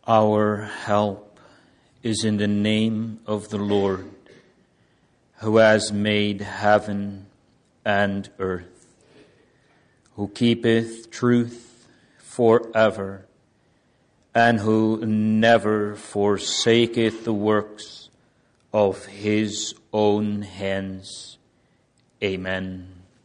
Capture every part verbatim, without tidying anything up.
Our help is in the name of the Lord, who has made heaven and earth, who keepeth truth forever, and who never forsaketh the works of his own hands. Amen.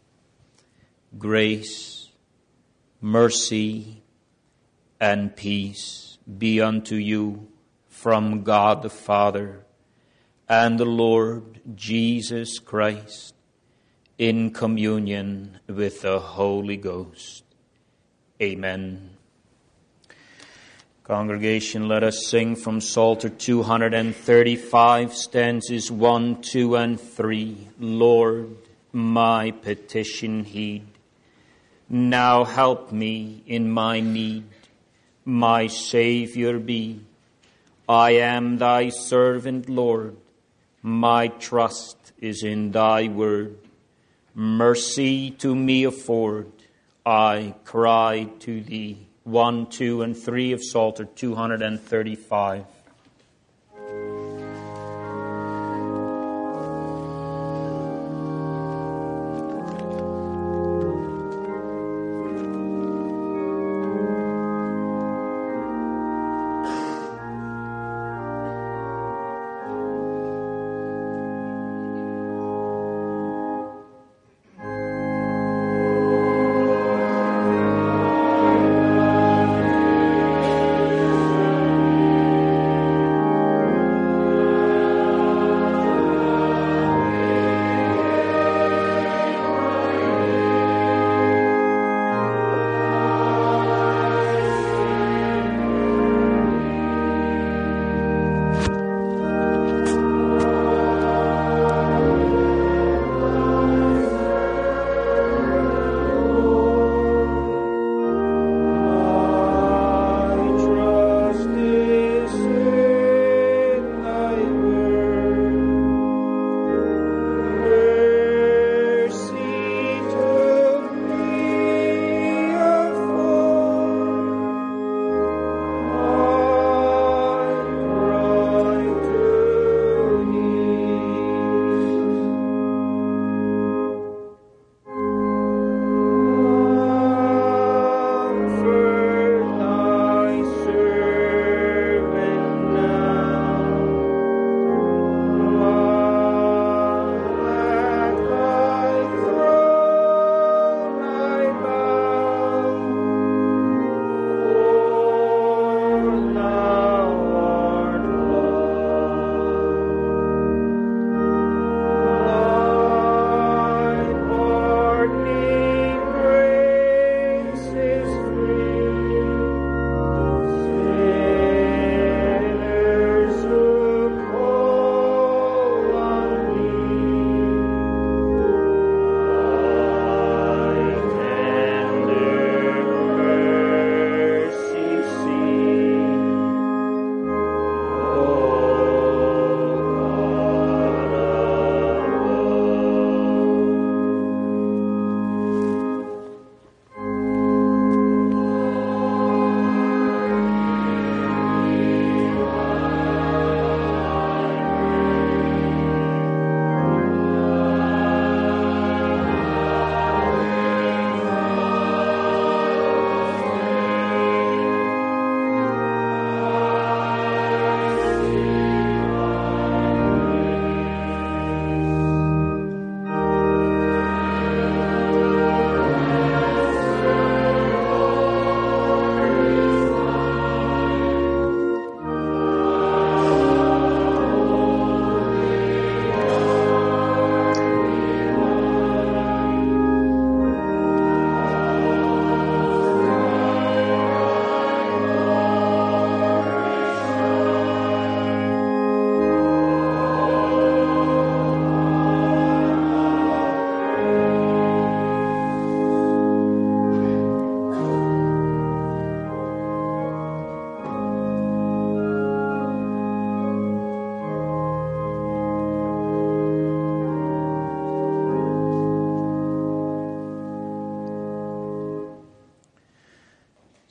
Grace, mercy, and peace be unto you from God the Father and the Lord Jesus Christ, in communion with the Holy Ghost. Amen. Congregation, let us sing from Psalter two thirty-five, stanzas one, two, and three. Lord, my petition heed. Now help me in my need. My Savior be. I am thy servant, Lord. My trust is in thy word. Mercy to me afford. I cry to thee. One, two, and three of Psalter two thirty-five.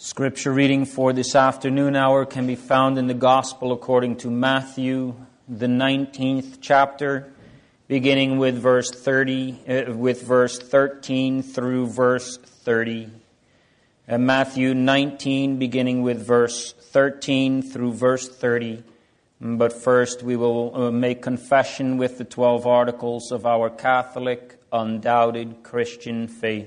Scripture reading for this afternoon hour can be found in the Gospel according to Matthew, the nineteenth chapter, beginning with verse thirty, uh, with verse thirteen through verse thirty. Uh, Matthew nineteen, beginning with verse thirteen through verse thirty. But first, we will uh, make confession with the twelve articles of our Catholic, undoubted Christian faith.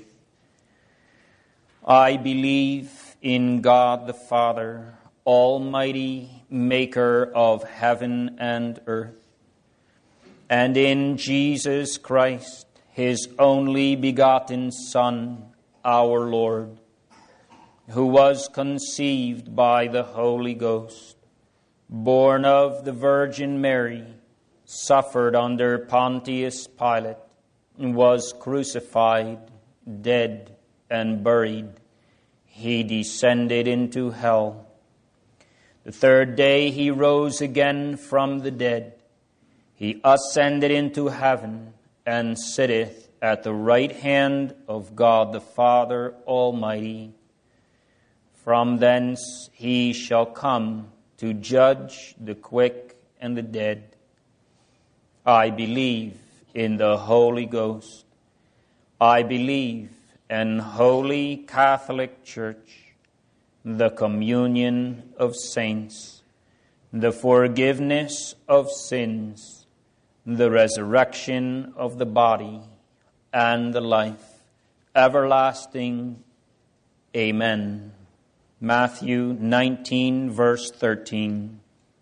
I believe in God the Father, Almighty, maker of heaven and earth, and in Jesus Christ, His only begotten Son, our Lord, who was conceived by the Holy Ghost, born of the Virgin Mary, suffered under Pontius Pilate, was crucified, dead, and buried. He descended into hell. The third day he rose again from the dead. He ascended into heaven and sitteth at the right hand of God the Father Almighty. From thence he shall come to judge the quick and the dead. I believe in the Holy Ghost. I believe in Holy Catholic Church, the communion of saints, the forgiveness of sins, the resurrection of the body, and the life everlasting. Amen. Matthew nineteen, verse thirteen.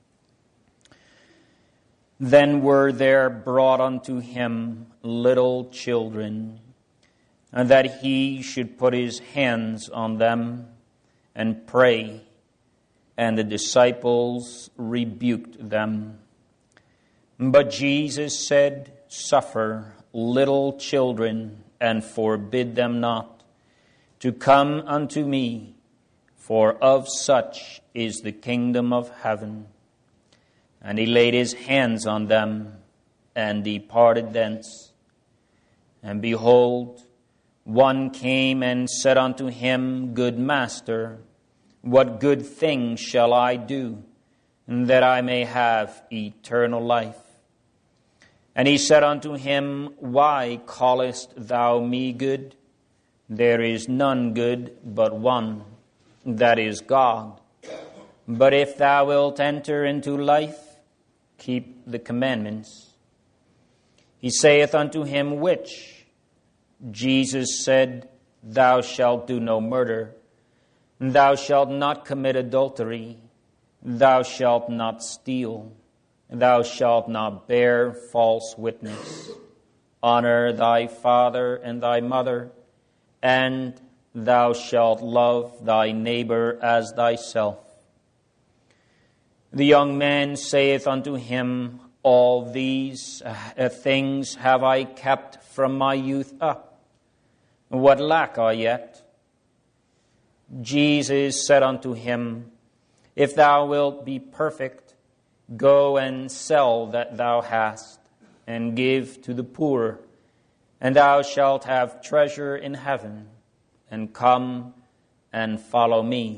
Then were there brought unto him little children, and that he should put his hands on them and pray. And the disciples rebuked them. But Jesus said, Suffer little children, and forbid them not to come unto me, for of such is the kingdom of heaven. And he laid his hands on them, and departed thence. And behold, one came and said unto him, Good Master, what good thing shall I do, that I may have eternal life? And he said unto him, Why callest thou me good? There is none good but one, that is God. But if thou wilt enter into life, keep the commandments. He saith unto him, Which? Jesus said, Thou shalt do no murder. Thou shalt not commit adultery. Thou shalt not steal. Thou shalt not bear false witness. Honor thy father and thy mother, and thou shalt love thy neighbor as thyself. The young man saith unto him, All these uh, things have I kept from my youth up. What lack I yet? Jesus said unto him, If thou wilt be perfect, go and sell that thou hast, and give to the poor, and thou shalt have treasure in heaven, and come and follow me.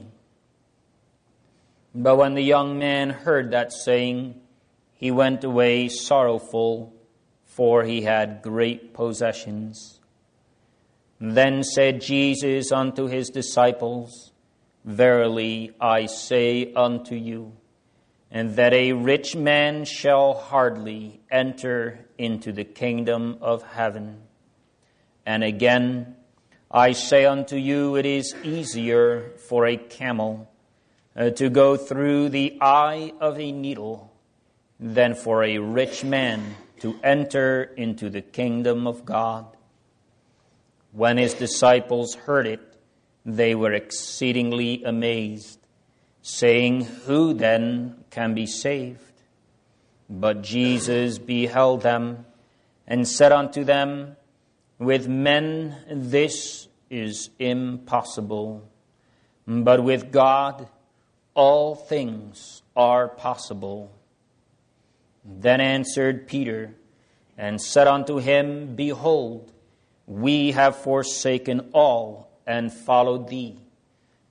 But when the young man heard that saying, he went away sorrowful, for he had great possessions. Then said Jesus unto his disciples, Verily I say unto you, and that a rich man shall hardly enter into the kingdom of heaven. And again, I say unto you, it is easier for a camel uh, to go through the eye of a needle than for a rich man to enter into the kingdom of God. When his disciples heard it, they were exceedingly amazed, saying, Who then can be saved? But Jesus beheld them, and said unto them, With men this is impossible, but with God all things are possible. Then answered Peter, and said unto him, Behold, we have forsaken all and followed thee.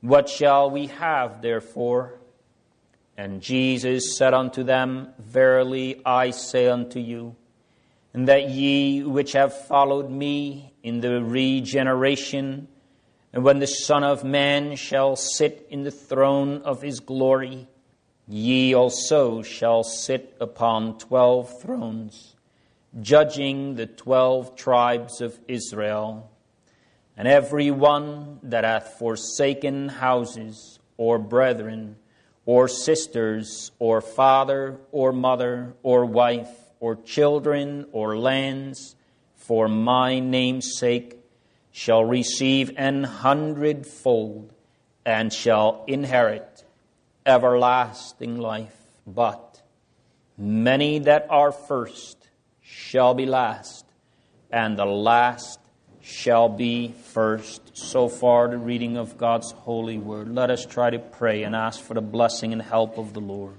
What shall we have therefore? And Jesus said unto them, Verily I say unto you, and that ye which have followed me in the regeneration, and when the Son of Man shall sit in the throne of his glory, ye also shall sit upon twelve thrones, judging the twelve tribes of Israel. And every one that hath forsaken houses, or brethren, or sisters, or father, or mother, or wife, or children, or lands, for my name's sake, shall receive an hundredfold, and shall inherit everlasting life. But many that are first shall be last, and the last shall be first. So far the reading of God's holy word. Let us try to pray and ask for the blessing and help of the Lord.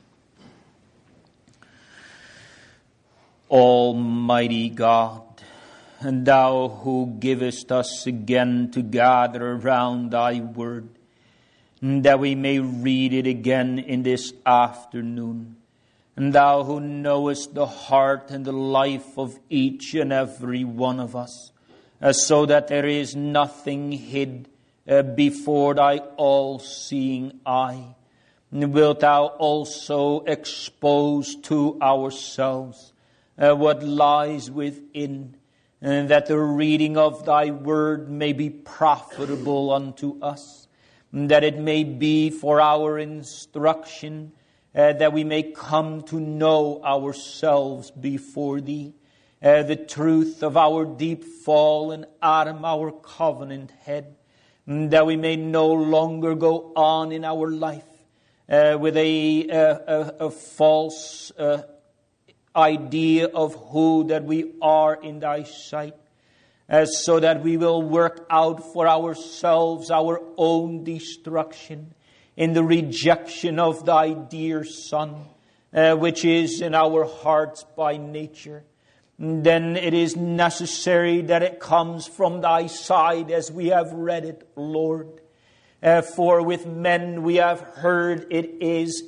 Almighty God, and thou who givest us again to gather around thy word, that we may read it again in this afternoon, and thou who knowest the heart and the life of each and every one of us, Uh, so that there is nothing hid uh, before thy all-seeing eye. Wilt thou also expose to ourselves uh, what lies within, and that the reading of thy word may be profitable unto us, that it may be for our instruction, uh, that we may come to know ourselves before thee, Uh, the truth of our deep fall in Adam, our covenant head, that we may no longer go on in our life uh, with a, a, a false uh, idea of who that we are in thy sight, uh, so that we will work out for ourselves our own destruction in the rejection of thy dear Son, uh, which is in our hearts by nature. Then it is necessary that it comes from thy side, as we have read it, Lord. Uh, for with men we have heard it is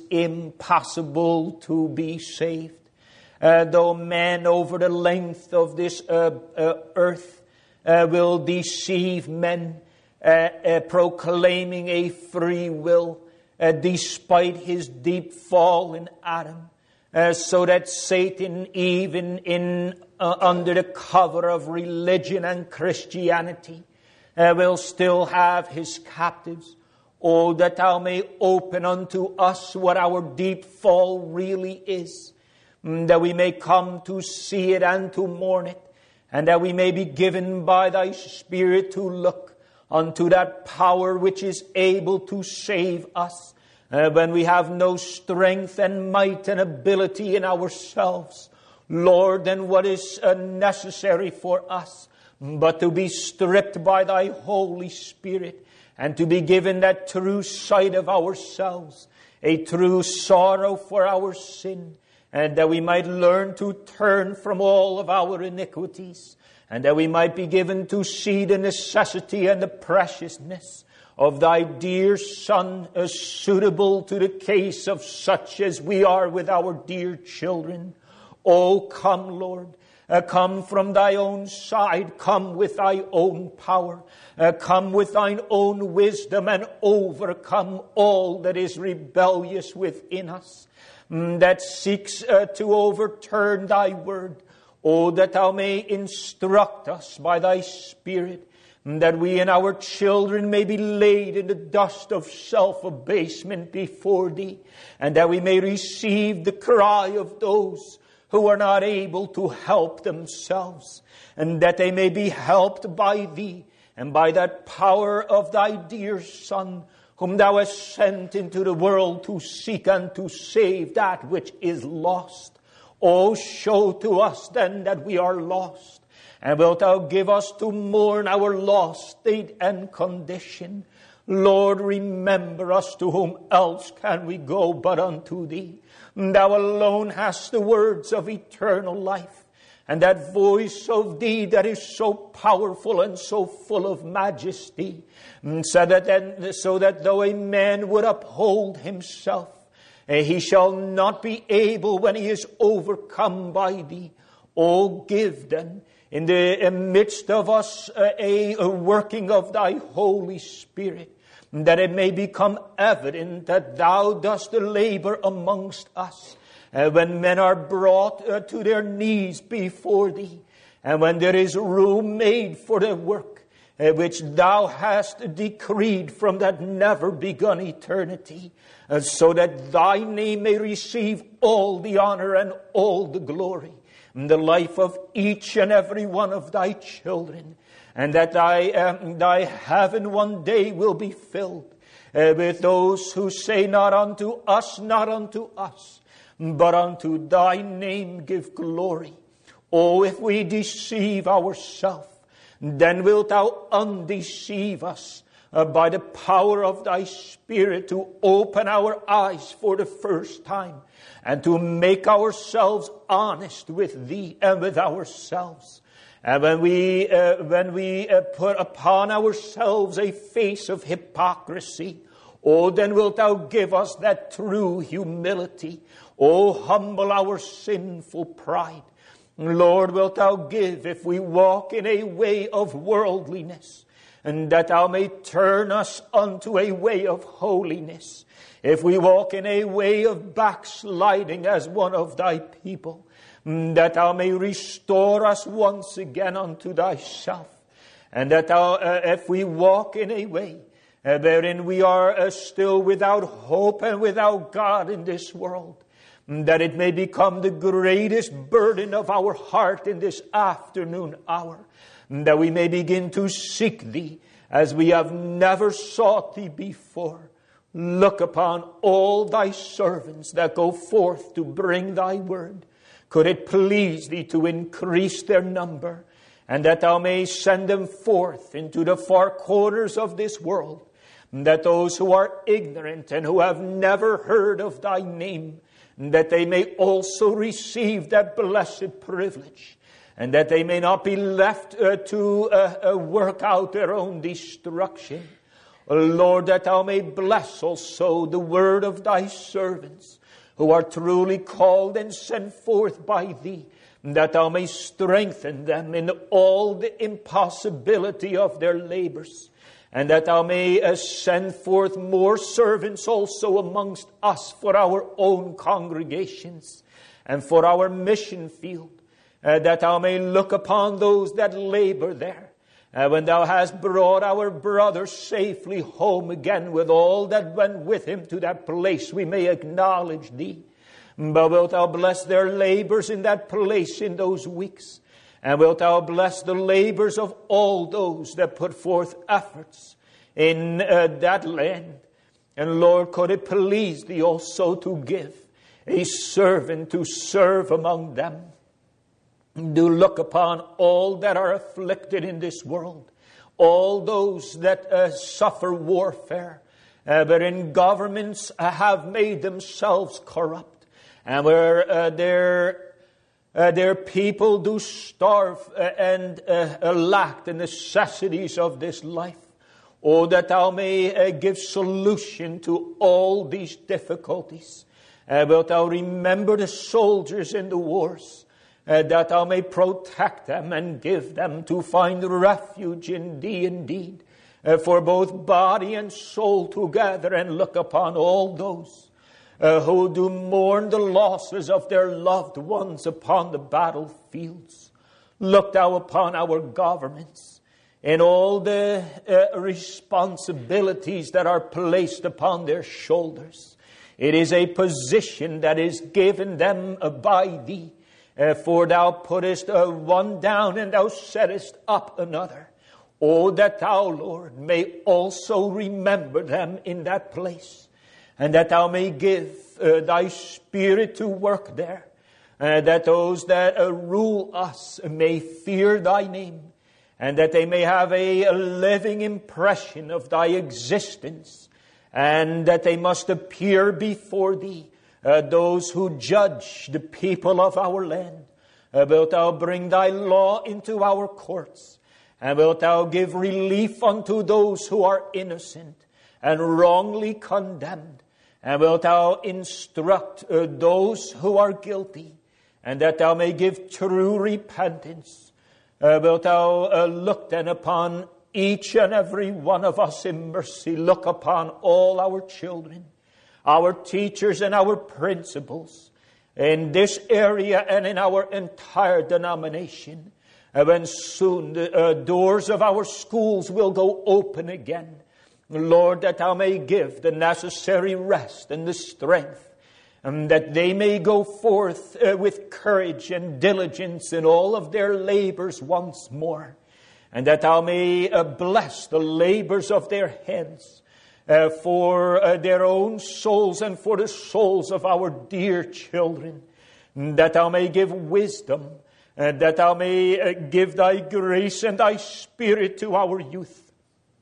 impossible to be saved. Uh, though man over the length of this uh, uh, earth uh, will deceive men, uh, uh, proclaiming a free will, uh, despite his deep fall in Adam. Uh, so that Satan, even in uh, under the cover of religion and Christianity, uh, will still have his captives. Oh, that thou may open unto us what our deep fall really is, that we may come to see it and to mourn it, and that we may be given by thy Spirit to look unto that power which is able to save us, Uh, when we have no strength and might and ability in ourselves. Lord, then what is uh, necessary for us but to be stripped by thy Holy Spirit, and to be given that true sight of ourselves, a true sorrow for our sin, and that we might learn to turn from all of our iniquities, and that we might be given to see the necessity and the preciousness of thy dear Son, as suitable to the case of such as we are with our dear children. Oh, come, Lord. Uh, come from thy own side. Come with thy own power. Uh, come with thine own wisdom, and overcome all that is rebellious within us, mm, that seeks uh, to overturn thy word. Oh, that thou may instruct us by thy Spirit, that we and our children may be laid in the dust of self-abasement before thee, and that we may receive the cry of those who are not able to help themselves, and that they may be helped by thee, and by that power of thy dear Son, whom thou hast sent into the world to seek and to save that which is lost. Oh, show to us then that we are lost, and wilt thou give us to mourn our lost state and condition. Lord, remember us. To whom else can we go but unto thee? Thou alone hast the words of eternal life, and that voice of thee that is so powerful and so full of majesty, so that, then, so that though a man would uphold himself, he shall not be able when he is overcome by thee. Oh, give then in the midst of us a, a working of thy Holy Spirit, that it may become evident that thou dost labor amongst us, uh, when men are brought uh, to their knees before thee, and when there is room made for the work uh, which thou hast decreed from that never begun eternity, uh, so that thy name may receive all the honor and all the glory in the life of each and every one of thy children, and that thy, um, thy heaven one day will be filled uh, with those who say, not unto us, not unto us, but unto thy name give glory. Oh, if we deceive ourselves, then wilt thou undeceive us uh, by the power of thy Spirit, to open our eyes for the first time, and to make ourselves honest with thee and with ourselves. And when we, uh, when we uh, put upon ourselves a face of hypocrisy, oh, then wilt thou give us that true humility. Oh, humble our sinful pride. Lord, wilt thou give, if we walk in a way of worldliness, and that thou may turn us unto a way of holiness. If we walk in a way of backsliding as one of thy people, that thou may restore us once again unto thyself. And that thou, uh, if we walk in a way uh, wherein we are uh, still without hope and without God in this world, that it may become the greatest burden of our heart in this afternoon hour, that we may begin to seek thee as we have never sought thee before. Look upon all thy servants that go forth to bring thy word. Could it please thee to increase their number, and that thou may send them forth into the far corners of this world, that those who are ignorant and who have never heard of thy name, that they may also receive that blessed privilege, and that they may not be left uh, to uh, uh, work out their own destruction. Lord, that thou may bless also the word of thy servants, who are truly called and sent forth by thee, that thou may strengthen them in all the impossibility of their labors, and that thou may uh, send forth more servants also amongst us for our own congregations and for our mission field, uh, that thou may look upon those that labor there. Uh, when thou hast brought our brother safely home again with all that went with him to that place, we may acknowledge thee. But wilt thou bless their labors in that place in those weeks? And wilt thou bless the labors of all those that put forth efforts in uh, that land? And Lord, could it please thee also to give a servant to serve among them? Do look upon all that are afflicted in this world, all those that uh, suffer warfare, uh, wherein governments uh, have made themselves corrupt, and where uh, their uh, their people do starve uh, and uh, uh, lack the necessities of this life. Oh, that thou may uh, give solution to all these difficulties. Uh, wilt thou remember the soldiers in the wars? Uh, that thou may protect them and give them to find refuge in thee indeed, uh, for both body and soul together, and look upon all those uh, who do mourn the losses of their loved ones upon the battlefields. Look thou upon our governments and all the uh, responsibilities that are placed upon their shoulders. It is a position that is given them uh, by thee. Uh, for thou puttest uh, one down and thou settest up another. Oh, that thou, Lord, may also remember them in that place, and that thou may give uh, thy Spirit to work there, uh, that those that uh, rule us may fear thy name, and that they may have a, a living impression of thy existence, and that they must appear before thee, Uh, those who judge the people of our land, Uh, wilt thou bring thy law into our courts? And wilt thou give relief unto those who are innocent and wrongly condemned? And wilt thou instruct uh, those who are guilty, and that thou may give true repentance? Uh, wilt thou uh, look then upon each and every one of us in mercy? Look upon all our children, our teachers and our principals in this area and in our entire denomination. And when soon the uh, doors of our schools will go open again, Lord, that thou may give the necessary rest and the strength, and that they may go forth uh, with courage and diligence in all of their labors once more, and that thou may uh, bless the labors of their hands uh, for uh, their own souls and for the souls of our dear children, that thou may give wisdom, and that thou may uh, give thy grace and thy spirit to our youth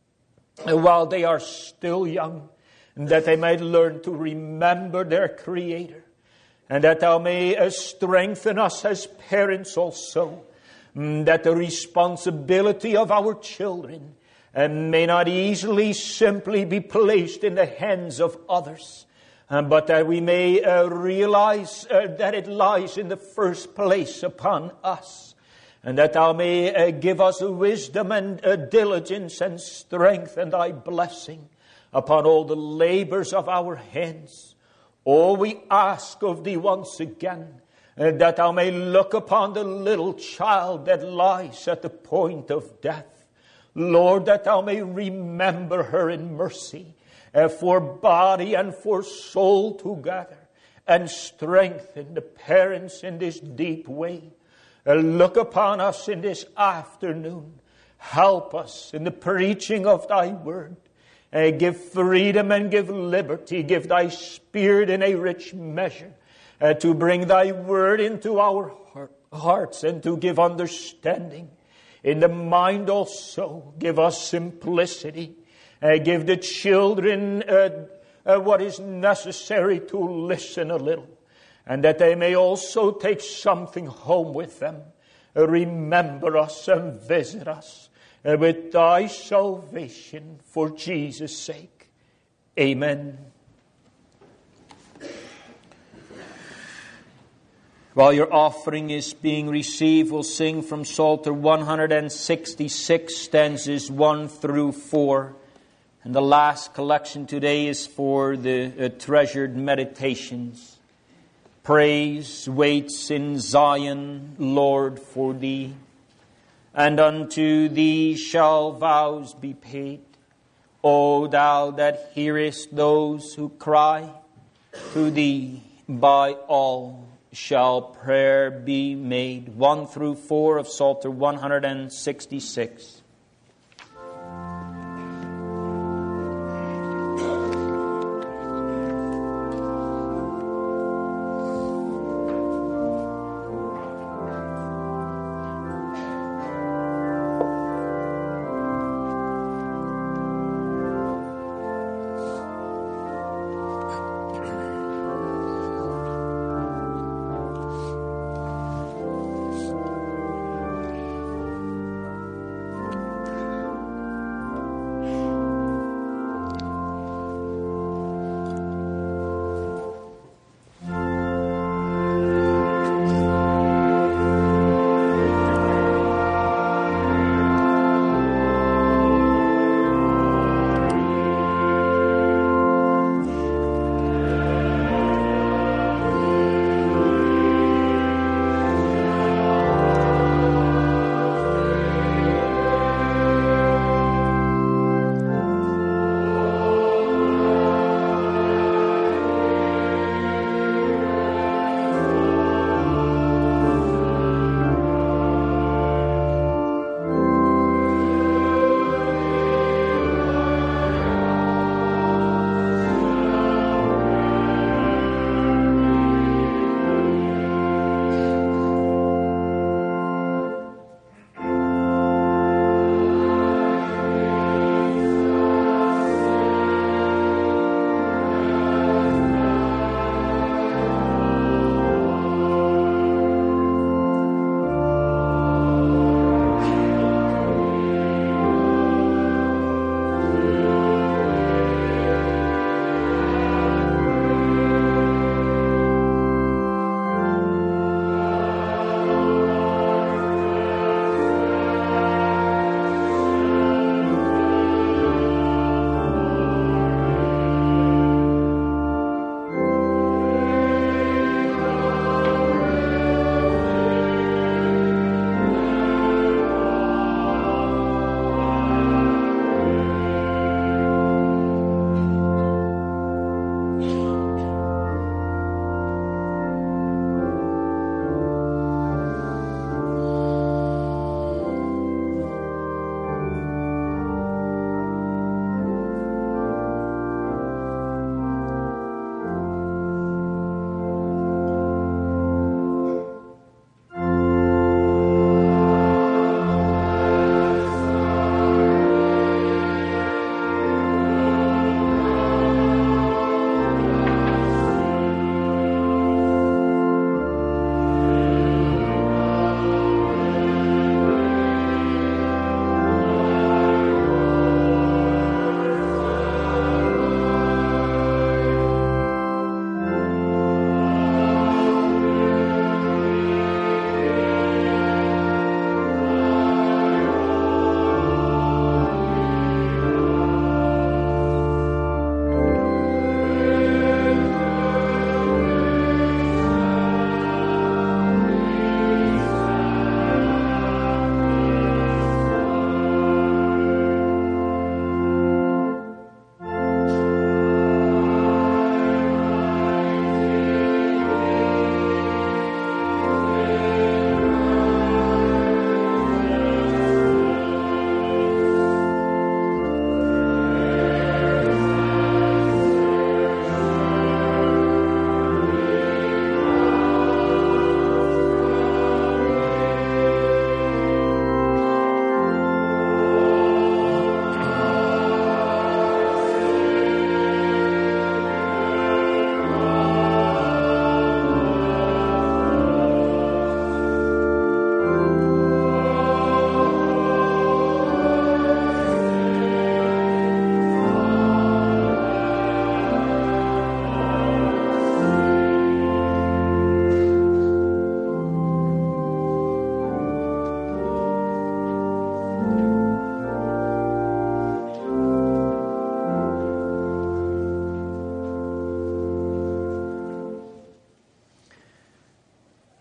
uh, while they are still young, and that they might learn to remember their Creator, and that thou may uh, strengthen us as parents also, mm, that the responsibility of our children uh, may not easily simply be placed in the hands of others, uh, but that we may uh, realize uh, that it lies in the first place upon us, and that thou may uh, give us wisdom and uh, diligence and strength and thy blessing upon all the labors of our hands. Oh, we ask of thee once again uh, that thou may look upon the little child that lies at the point of death. Lord, that thou may remember her in mercy uh, for body and for soul together, and strengthen the parents in this deep way. Uh, look upon us in this afternoon. Help us in the preaching of thy word. Uh, give freedom and give liberty. Give thy spirit in a rich measure uh, to bring thy word into our heart, hearts and to give understanding. In the mind also, give us simplicity. Uh, give the children uh, uh, what is necessary to listen a little, and that they may also take something home with them. Uh, remember us and visit us Uh, with thy salvation for Jesus' sake. Amen. While your offering is being received, we'll sing from Psalter one sixty-six, stanzas one through four. And the last collection today is for the uh, treasured meditations. Praise waits in Zion, Lord, for thee. And unto thee shall vows be paid, O thou that hearest those who cry. To thee by all shall prayer be made. One through four of Psalter one sixty-six.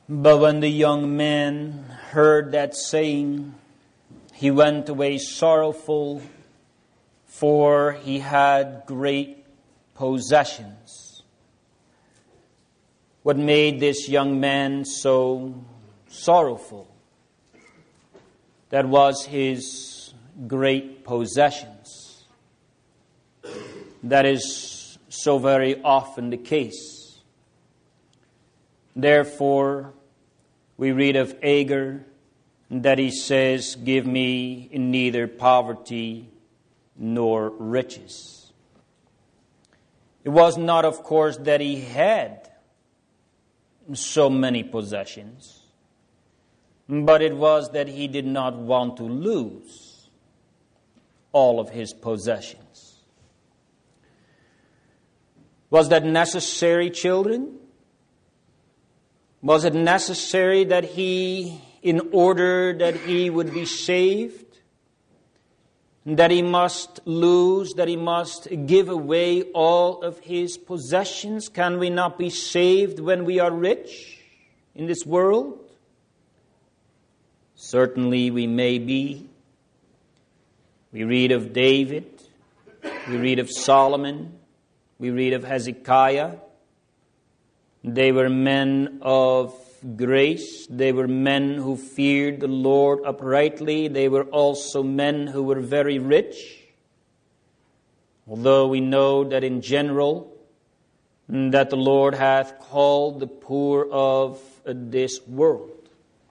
But when the young man heard that saying, he went away sorrowful, for he had great possessions. What made this young man so sorrowful? That was his great possessions. That is so very often the case. Therefore, we read of Agar that he says, "Give me neither poverty nor riches." It was not, of course, that he had so many possessions, but it was that he did not want to lose all of his possessions. Was that necessary, children? Was it necessary that he, in order that he would be saved, that he must lose, that he must give away all of his possessions? Can we not be saved when we are rich in this world? Certainly we may be. We read of David, we read of Solomon, we read of Hezekiah. They were men of grace. They were men who feared the Lord uprightly. They were also men who were very rich. Although we know that in general, that the Lord hath called the poor of this world.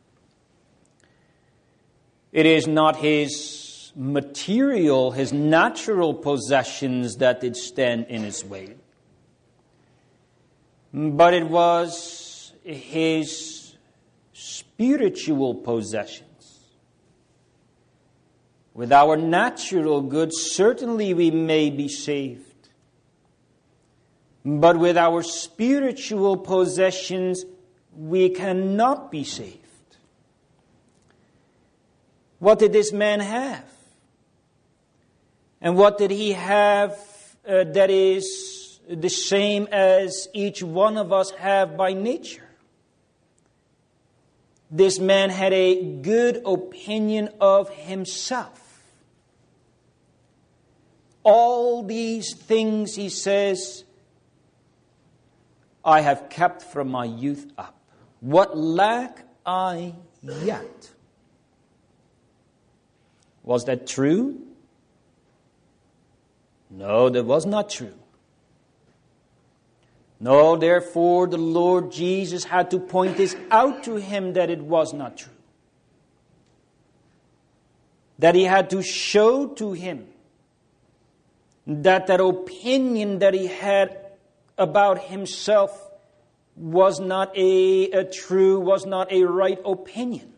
It is not his material, his natural possessions that did stand in his way, but it was his spiritual possessions. With our natural goods, certainly we may be saved. But with our spiritual possessions, we cannot be saved. What did this man have? And what did he have uh, that is the same as each one of us have by nature? This man had a good opinion of himself. All these things, he says, I have kept from my youth up. What lack I yet? Was that true? No, that was not true. No, therefore the Lord Jesus had to point this out to him that it was not true. That he had to show to him that that opinion that he had about himself was not a, a true, was not a right opinion.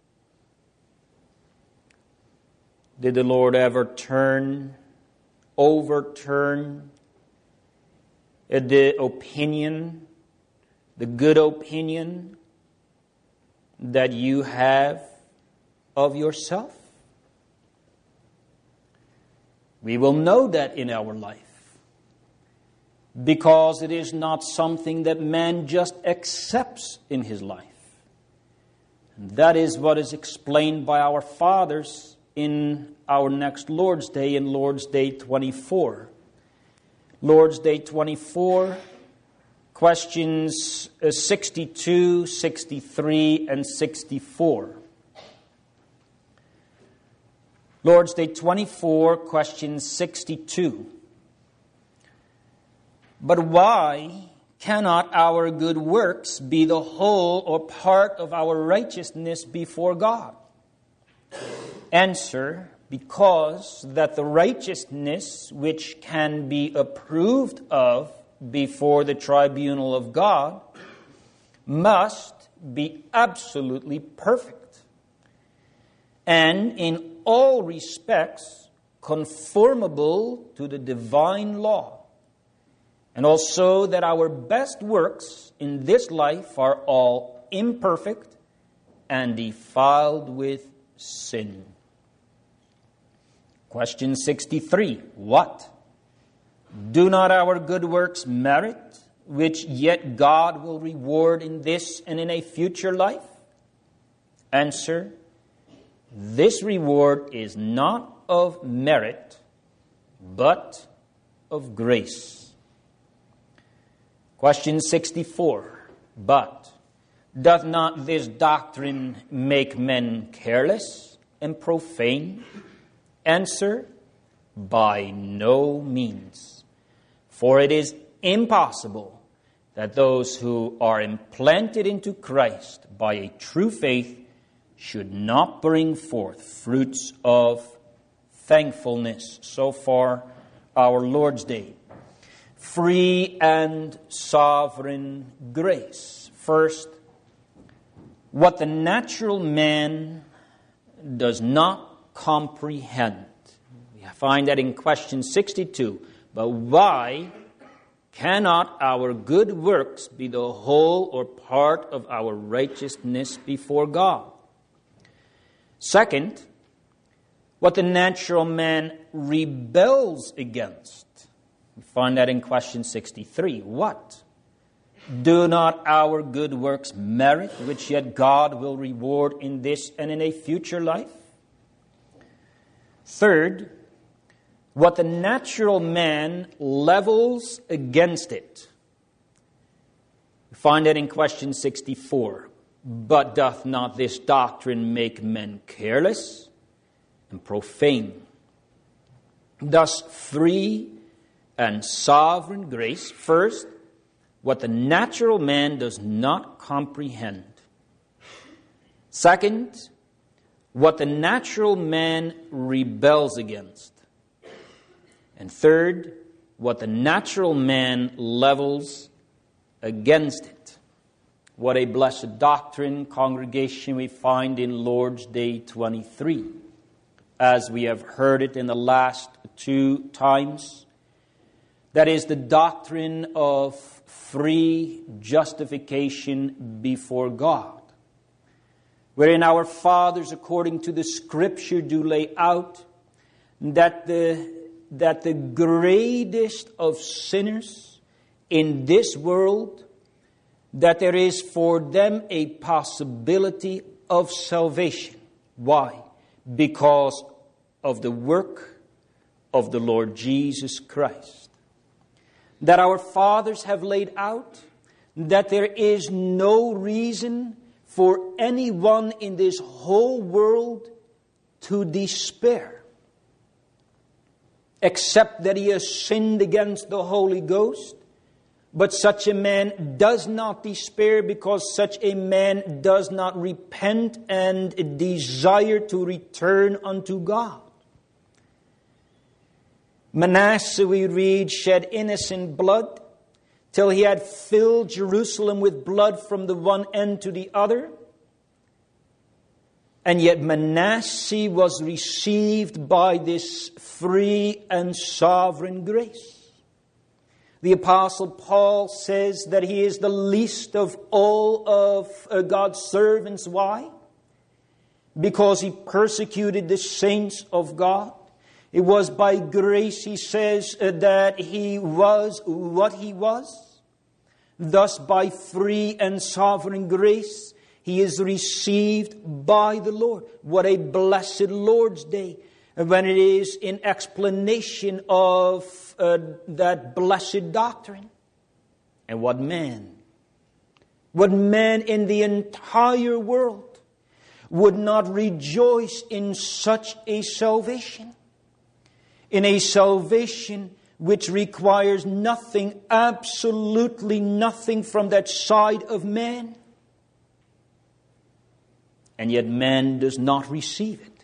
Did the Lord ever turn, overturn the opinion, the good opinion that you have of yourself? We will know that in our life, because it is not something that man just accepts in his life. And that is what is explained by our fathers in our next Lord's Day, in Lord's Day twenty-four. Lord's Day twenty-four, questions sixty-two, sixty-three, and sixty-four. Lord's Day twenty-four, question sixty-two. But why cannot our good works be the whole or part of our righteousness before God? Answer: because that the righteousness which can be approved of before the tribunal of God must be absolutely perfect, and in all respects conformable to the divine law, and also that our best works in this life are all imperfect and defiled with sin. Question sixty-three. What? Do not our good works merit which yet God will reward in this and in a future life? Answer: this reward is not of merit, but of grace. Question sixty-four. But doth not this doctrine make men careless and profane? Answer: by no means. For it is impossible that those who are implanted into Christ by a true faith should not bring forth fruits of thankfulness. So far, our Lord's Day. Free and sovereign grace. First, what the natural man does not comprehend. We find that in question sixty-two. But why cannot our good works be the whole or part of our righteousness before God? Second, what the natural man rebels against. We find that in question sixty-three. What? Do not our good works merit, which yet God will reward in this and in a future life? Third, what the natural man levels against it. We find that in question sixty-four. But doth not this doctrine make men careless and profane? Thus, free and sovereign grace. First, what the natural man does not comprehend. Second, what the natural man rebels against. And third, what the natural man levels against it. What a blessed doctrine, congregation, we find in Lord's Day twenty-three. As we have heard it in the last two times. That is the doctrine of free justification before God. Wherein our fathers, according to the Scripture, do lay out that the, that the greatest of sinners in this world, that there is for them a possibility of salvation. Why? Because of the work of the Lord Jesus Christ. That our fathers have laid out that there is no reason for anyone in this whole world to despair, except that he has sinned against the Holy Ghost. But such a man does not despair, because such a man does not repent and desire to return unto God. Manasseh, we read, shed innocent blood till he had filled Jerusalem with blood from the one end to the other. And yet Manasseh was received by this free and sovereign grace. The Apostle Paul says that he is the least of all of uh, God's servants. Why? Because he persecuted the saints of God. It was by grace, he says, uh, that he was what he was. Thus, by free and sovereign grace, he is received by the Lord. What a blessed Lord's Day, when it is in explanation of uh, that blessed doctrine. And what man, what man in the entire world would not rejoice in such a salvation? In a salvation which requires nothing, absolutely nothing from that side of man. And yet man does not receive it.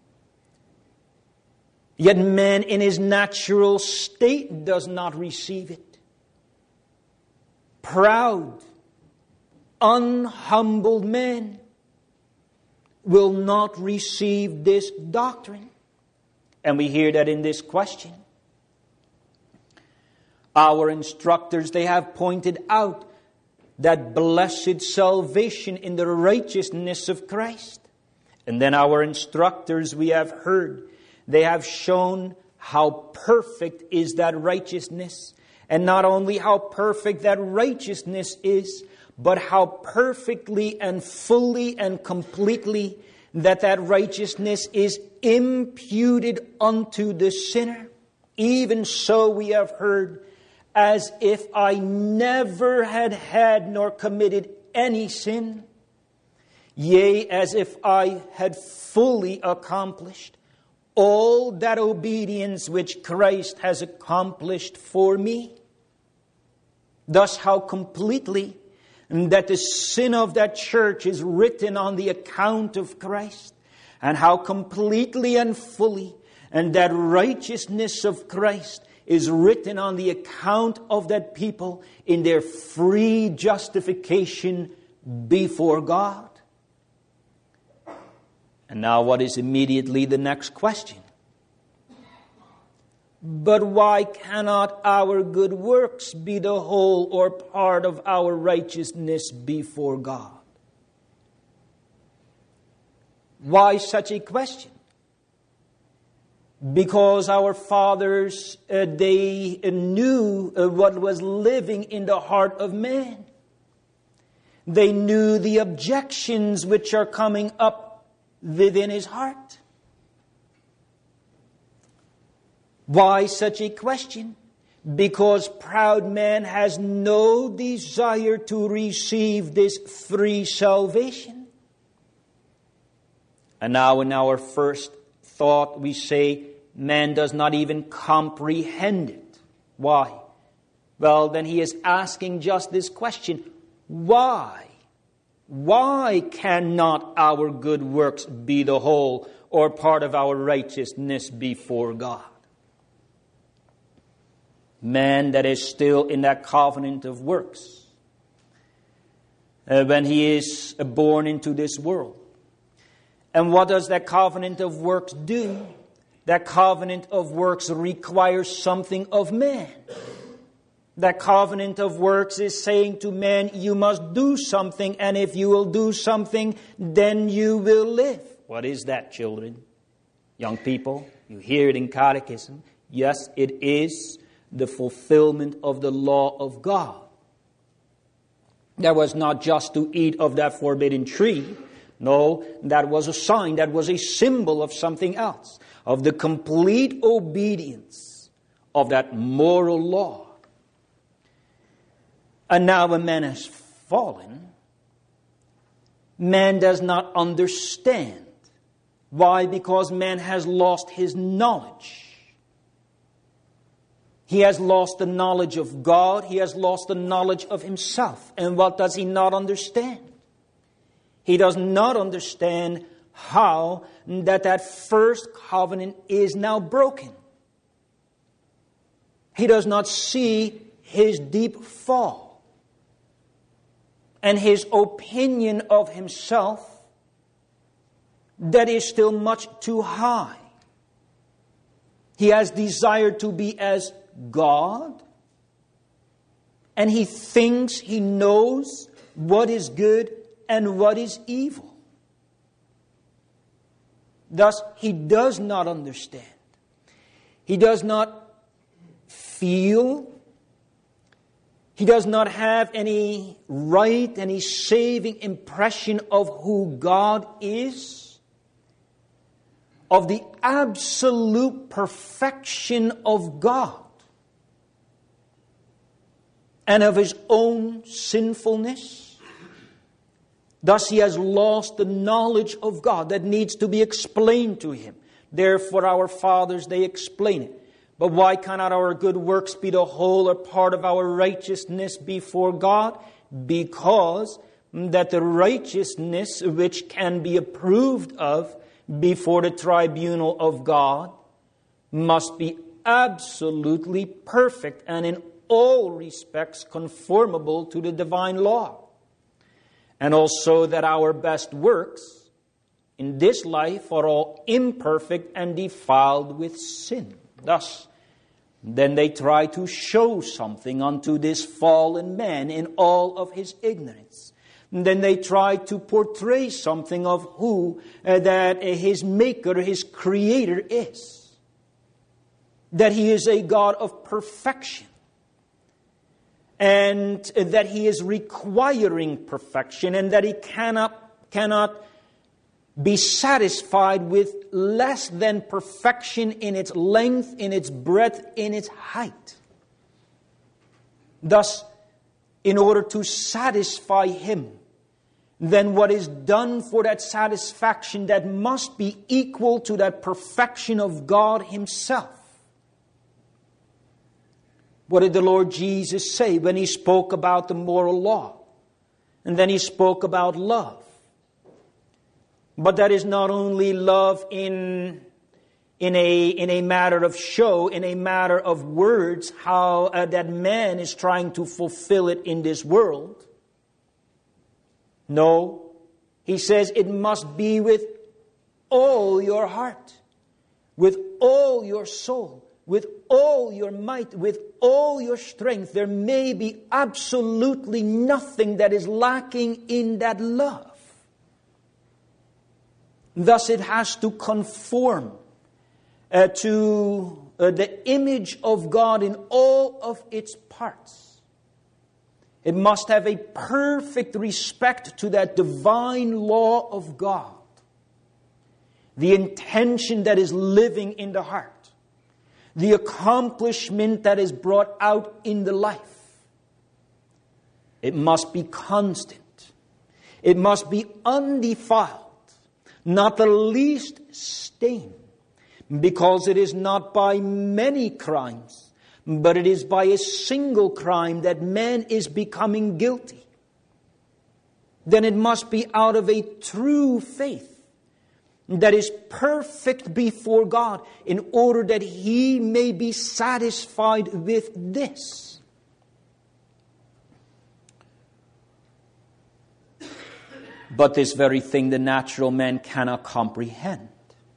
Yet man in his natural state does not receive it. Proud, unhumbled man will not receive this doctrine. And we hear that in this question. Our instructors, they have pointed out that blessed salvation in the righteousness of Christ. And then our instructors, we have heard, they have shown how perfect is that righteousness. And not only how perfect that righteousness is, but how perfectly and fully and completely that that righteousness is imputed unto the sinner. Even so we have heard, as if I never had had nor committed any sin, yea, as if I had fully accomplished all that obedience which Christ has accomplished for me. Thus how completely that the sin of that church is written on the account of Christ, and how completely and fully and that righteousness of Christ is written on the account of that people in their free justification before God. And now what is immediately the next question? But why cannot our good works be the whole or part of our righteousness before God? Why such a question? Because our fathers, uh, they knew uh, what was living in the heart of man. They knew the objections which are coming up within his heart. Why such a question? Because proud man has no desire to receive this free salvation. And now in our first thought we say, man does not even comprehend it. Why? Well, then he is asking just this question. Why? Why cannot our good works be the whole or part of our righteousness before God? Man that is still in that covenant of works, uh, when he is born into this world. And what does that covenant of works do? That covenant of works requires something of man. That covenant of works is saying to man, you must do something, and if you will do something, then you will live. What is that, children? Young people, you hear it in catechism. Yes, it is the fulfillment of the law of God. That was not just to eat of that forbidden tree. No, that was a sign, that was a symbol of something else, of the complete obedience of that moral law. And now when man has fallen, man does not understand. Why? Because man has lost his knowledge. He has lost the knowledge of God. He has lost the knowledge of himself. And what does he not understand? He does not understand how that that first covenant is now broken. He does not see his deep fall and his opinion of himself that is still much too high. He has desired to be as God, and he thinks he knows what is good and what is evil. Thus, he does not understand. He does not feel. He does not have any right, any saving impression of who God is, of the absolute perfection of God, and of his own sinfulness. Thus he has lost the knowledge of God that needs to be explained to him. Therefore our fathers, they explain it. But why cannot our good works be the whole or part of our righteousness before God? Because that the righteousness which can be approved of before the tribunal of God must be absolutely perfect and in all respects conformable to the divine law. And also that our best works in this life are all imperfect and defiled with sin. Thus, then they try to show something unto this fallen man in all of his ignorance. And then they try to portray something of who uh, that uh, his maker, his creator is. That he is a God of perfection. and that he is requiring perfection, and that he cannot, cannot be satisfied with less than perfection in its length, in its breadth, in its height. Thus, in order to satisfy him, then what is done for that satisfaction, that must be equal to that perfection of God himself. What did the Lord Jesus say when he spoke about the moral law? And then he spoke about love. But that is not only love in, in, a, in a matter of show, in a matter of words, how uh, that man is trying to fulfill it in this world. No, he says it must be with all your heart, with all your soul, with all your might, with all your strength. There may be absolutely nothing that is lacking in that love. Thus it has to conform uh, to uh, the image of God in all of its parts. It must have a perfect respect to that divine law of God. The intention that is living in the heart. The accomplishment that is brought out in the life. It must be constant. It must be undefiled. Not the least stain. Because it is not by many crimes, but it is by a single crime that man is becoming guilty. Then it must be out of a true faith that is perfect before God, in order that he may be satisfied with this. But this very thing the natural man cannot comprehend.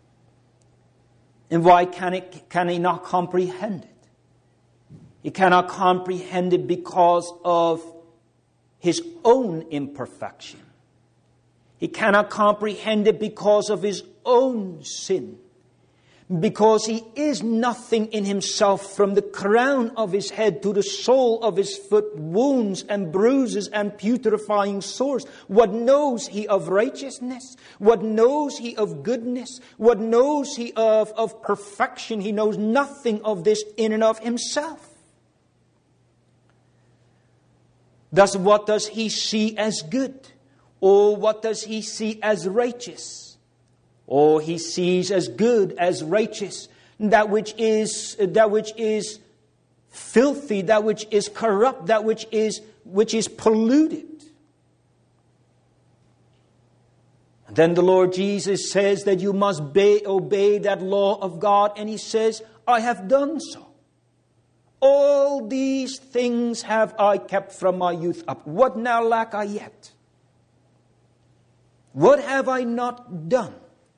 And why can it, can he not comprehend it? He cannot comprehend it because of his own imperfection. He cannot comprehend it because of his own sin. Because he is nothing in himself, from the crown of his head to the sole of his foot, wounds and bruises and putrefying sores. What knows he of righteousness? What knows he of goodness? What knows he of, of perfection? He knows nothing of this in and of himself. Thus, what does he see as good? Or what does he see as righteous? Or he sees as good, as righteous, that which is that which is filthy, that which is corrupt, that which is which is polluted. And then the Lord Jesus says that you must obey, obey that law of God, and he says, I have done so. All these things have I kept from my youth up. What now lack I yet? What have I not done?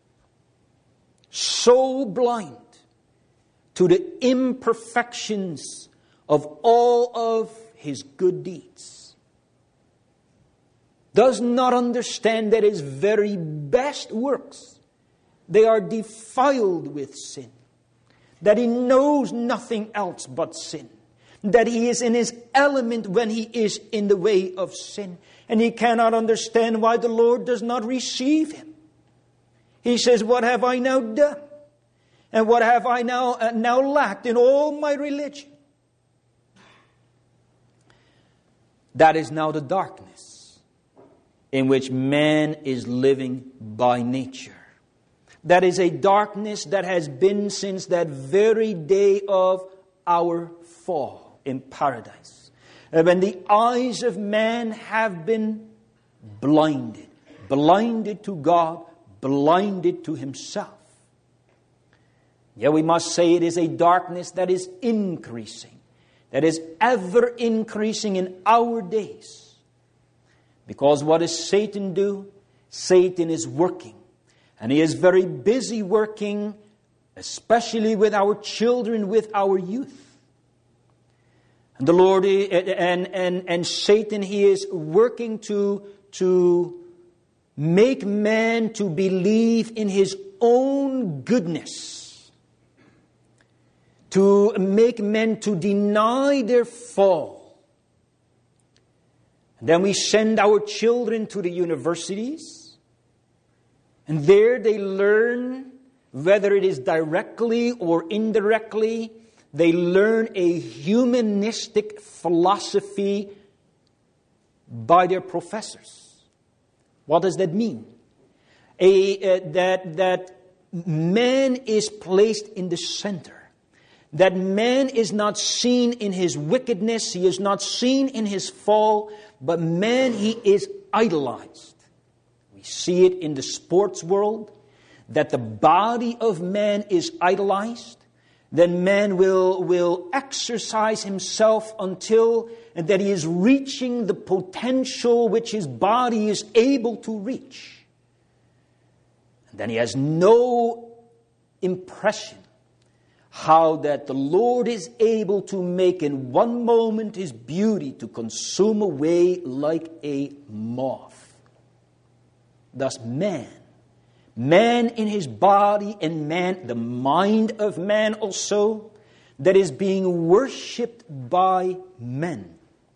So blind to the imperfections of all of his good deeds. Does not understand that his very best works, they are defiled with sin. That he knows nothing else but sin. That he is in his element when he is in the way of sin. And he cannot understand why the Lord does not receive him. He says, what have I now done? And what have I now, uh, now lacked in all my religion? That is now the darkness in which man is living by nature. That is a darkness that has been since that very day of our fall in paradise. When the eyes of man have been blinded. Blinded to God, blinded to himself. Yet we must say it is a darkness that is increasing. That is ever increasing in our days. Because what does Satan do? Satan is working. And he is very busy working, especially with our children, with our youth. And the Lord and, and, and Satan, he is working to, to make man to believe in his own goodness. To make men to deny their fall. And then we send our children to the universities. And there they learn, whether it is directly or indirectly, they learn a humanistic philosophy by their professors. What does that mean? A, uh, that, that man is placed in the center. That man is not seen in his wickedness, he is not seen in his fall, but man, he is idolized. We see it in the sports world, that the body of man is idolized. Then man will, will exercise himself until and that he is reaching the potential which his body is able to reach. And then he has no impression how that the Lord is able to make in one moment his beauty to consume away like a moth. Thus man, man in his body and man, the mind of man also, that is being worshipped by men.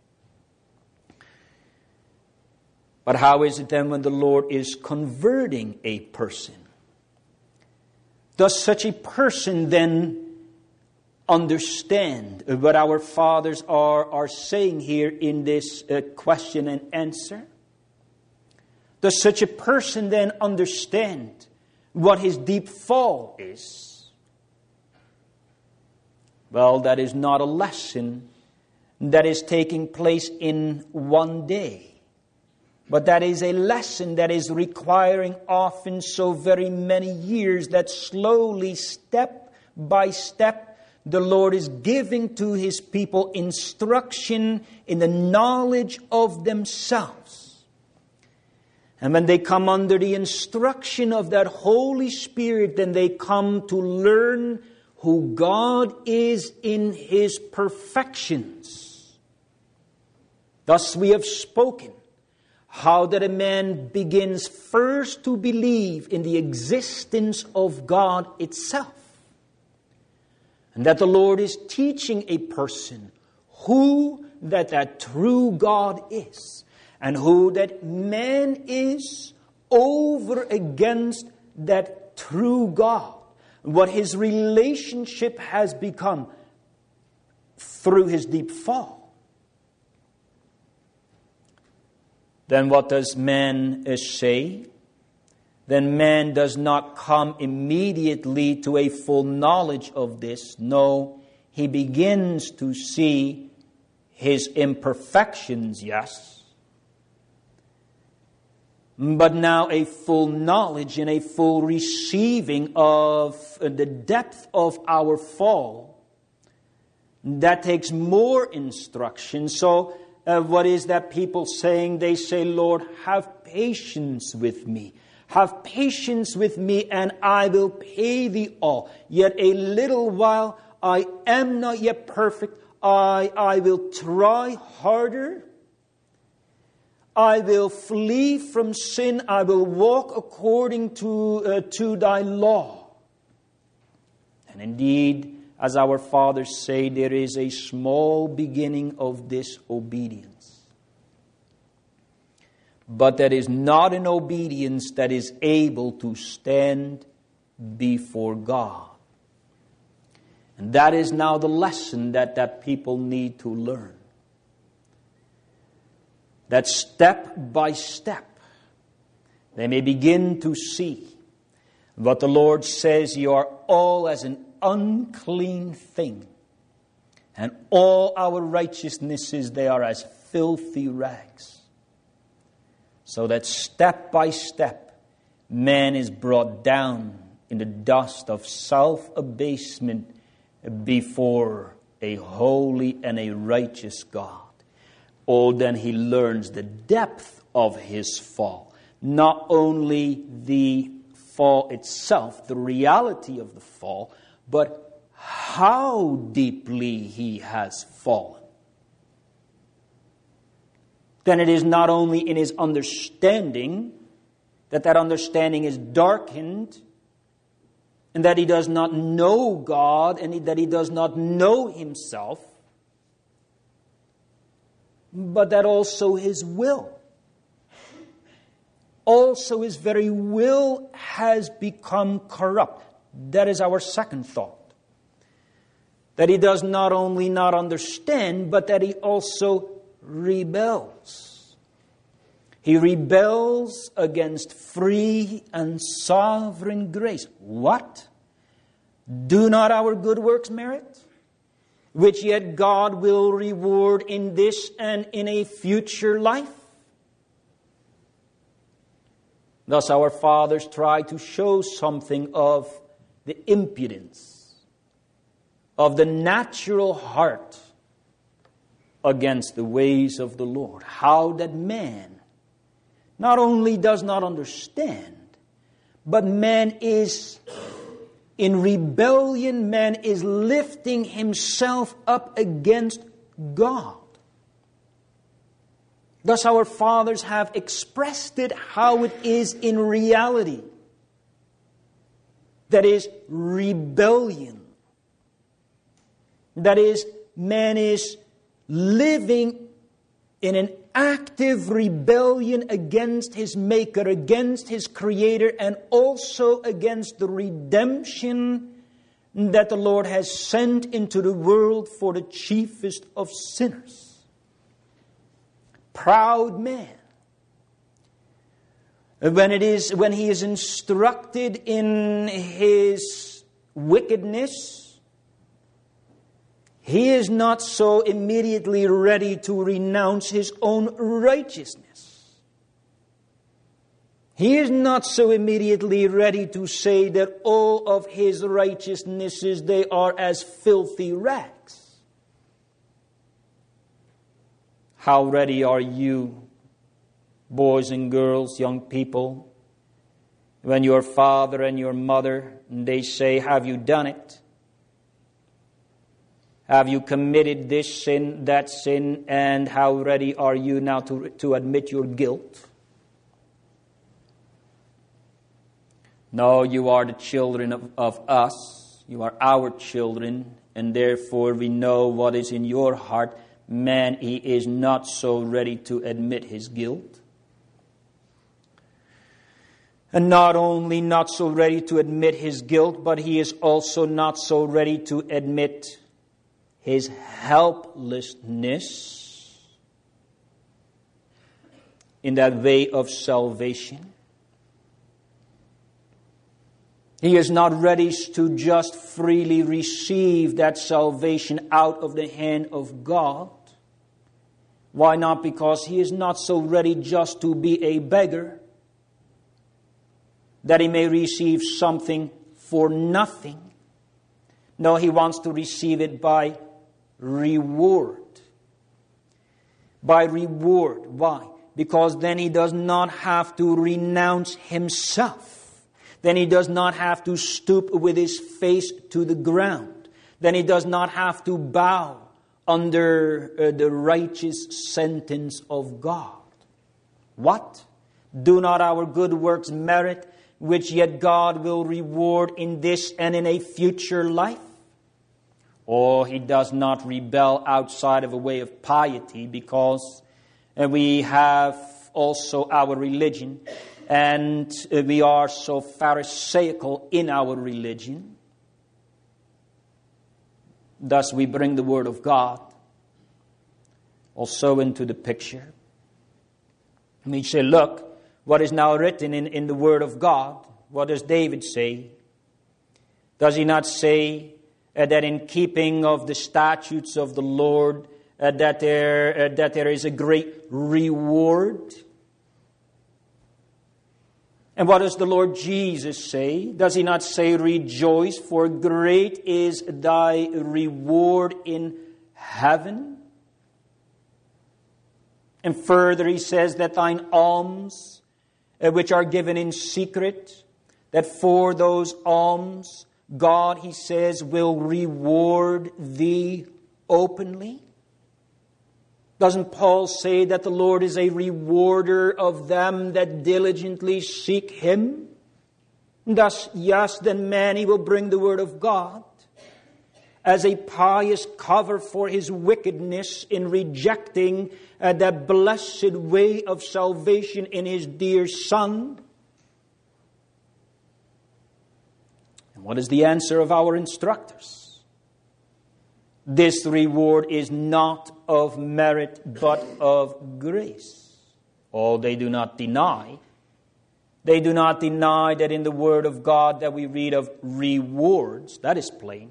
But how is it then when the Lord is converting a person? Does such a person then understand what our fathers are, are saying here in this uh, question and answer? Does such a person then understand what his deep fall is? Well, that is not a lesson that is taking place in one day. But that is a lesson that is requiring often so very many years, that slowly, step by step, the Lord is giving to His people instruction in the knowledge of themselves. And when they come under the instruction of that Holy Spirit, then they come to learn who God is in His perfections. Thus we have spoken how that a man begins first to believe in the existence of God itself. And that the Lord is teaching a person who that that true God is. And who that man is over against that true God. What his relationship has become through his deep fall. Then what does man say? Then man does not come immediately to a full knowledge of this. No, he begins to see his imperfections, yes. But now a full knowledge and a full receiving of the depth of our fall. That takes more instruction. So uh, what is that people saying? They say, Lord, have patience with me. Have patience with me, and I will pay thee all. Yet a little while, I am not yet perfect. I, I will try harder. I will flee from sin. I will walk according to, uh, to thy law. And indeed, as our fathers say, there is a small beginning of this obedience. But that is not an obedience that is able to stand before God. And that is now the lesson that, that people need to learn. That step by step, they may begin to see what the Lord says, you are all as an unclean thing. And all our righteousnesses, they are as filthy rags. So that step by step, man is brought down in the dust of self-abasement before a holy and a righteous God. Oh, then he learns the depth of his fall. Not only the fall itself, the reality of the fall, but how deeply he has fallen. Then it is not only in his understanding that that understanding is darkened, and that he does not know God, and that he does not know himself. but that also his will, also his very will has become corrupt. That is our second thought. That he does not only not understand, but that he also rebels. He rebels against free and sovereign grace. What? Do not our good works merit? Which yet God will reward in this and in a future life? Thus our fathers try to show something of the impudence of the natural heart against the ways of the Lord. How that man not only does not understand, but man is in rebellion, man is lifting himself up against God. Thus our fathers have expressed it how it is in reality. That is rebellion. That is, man is living in an active rebellion against his Maker, against his Creator, and also against the redemption that the Lord has sent into the world for the chiefest of sinners. Proud man. When it is, when he is instructed in his wickedness, he is not so immediately ready to renounce his own righteousness. He is not so immediately ready to say that all of his righteousnesses, they are as filthy rags. How ready are you, boys and girls, young people, when your father and your mother, they say, have you done it? Have you committed this sin, that sin, and how ready are you now to, to admit your guilt? No, you are the children of, of us. You are our children, and therefore we know what is in your heart. Man, he is not so ready to admit his guilt. And not only not so ready to admit his guilt, but he is also not so ready to admit his helplessness in that way of salvation. He is not ready to just freely receive that salvation out of the hand of God. Why not? Because he is not so ready just to be a beggar, that he may receive something for nothing. No, he wants to receive it by reward. By reward. Why? Because then he does not have to renounce himself. Then he does not have to stoop with his face to the ground. Then he does not have to bow under uh, the righteous sentence of God. What? Do not our good works merit, which yet God will reward in this and in a future life? Or he does not rebel outside of a way of piety, because uh, we have also our religion, and uh, we are so pharisaical in our religion. Thus we bring the Word of God also into the picture. And we say, look, what is now written in, in the Word of God? What does David say? Does he not say uh, that in keeping of the statutes of the Lord, uh, that there uh, that there is a great reward? And what does the Lord Jesus say? Does he not say, rejoice, for great is thy reward in heaven? And further he says that thine alms, uh, which are given in secret, that for those alms, God, he says, will reward thee openly. Doesn't Paul say that the Lord is a rewarder of them that diligently seek him? Thus, yes, then man, he will bring the word of God. as a pious cover for his wickedness in rejecting uh, the blessed way of salvation in his dear Son? And what is the answer of our instructors? This reward is not of merit, but of grace. Oh, they do not deny. They do not deny that in the Word of God that we read of rewards. That is plain.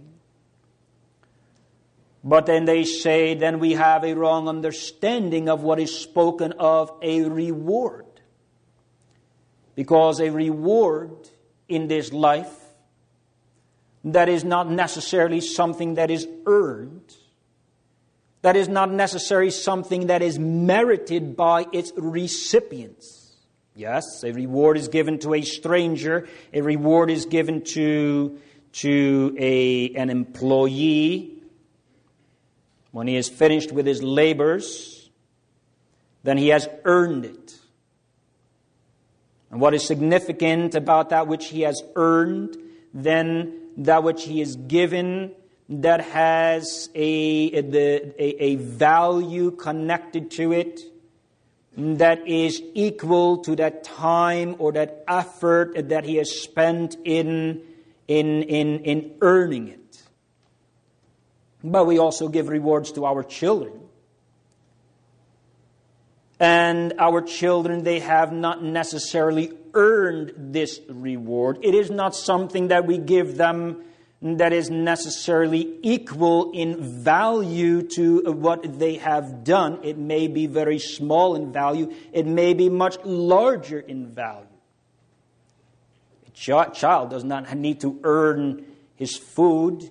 But then they say, then we have a wrong understanding of what is spoken of a reward. Because a reward in this life, that is not necessarily something that is earned. That is not necessarily something that is merited by its recipients. Yes, a reward is given to a stranger. A reward is given to, to a, an employee. When he is finished with his labors, then he has earned it. And what is significant about that which he has earned, then that which he is given, that has a, the, a, a value connected to it, that is equal to that time or that effort that he has spent in, in, in, in earning it. But we also give rewards to our children. And our children, they have not necessarily earned this reward. It is not something that we give them that is necessarily equal in value to what they have done. It may be very small in value. It may be much larger in value. A ch- child does not need to earn his food.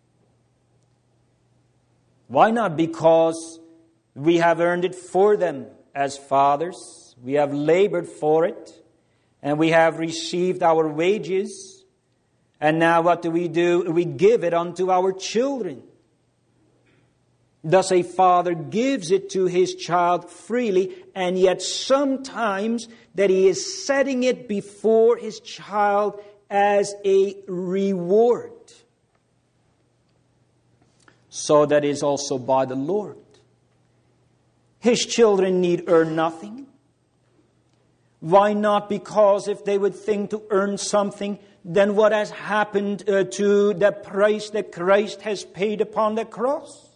Why not? Because we have earned it for them as fathers. We have labored for it. And we have received our wages. And now what do we do? We give it unto our children. Thus a father gives it to his child freely, and yet sometimes that he is setting it before his child as a reward. So that is also by the Lord. His children need earn nothing. Why not? Because if they would think to earn something, then what has happened uh, to the price that Christ has paid upon the cross?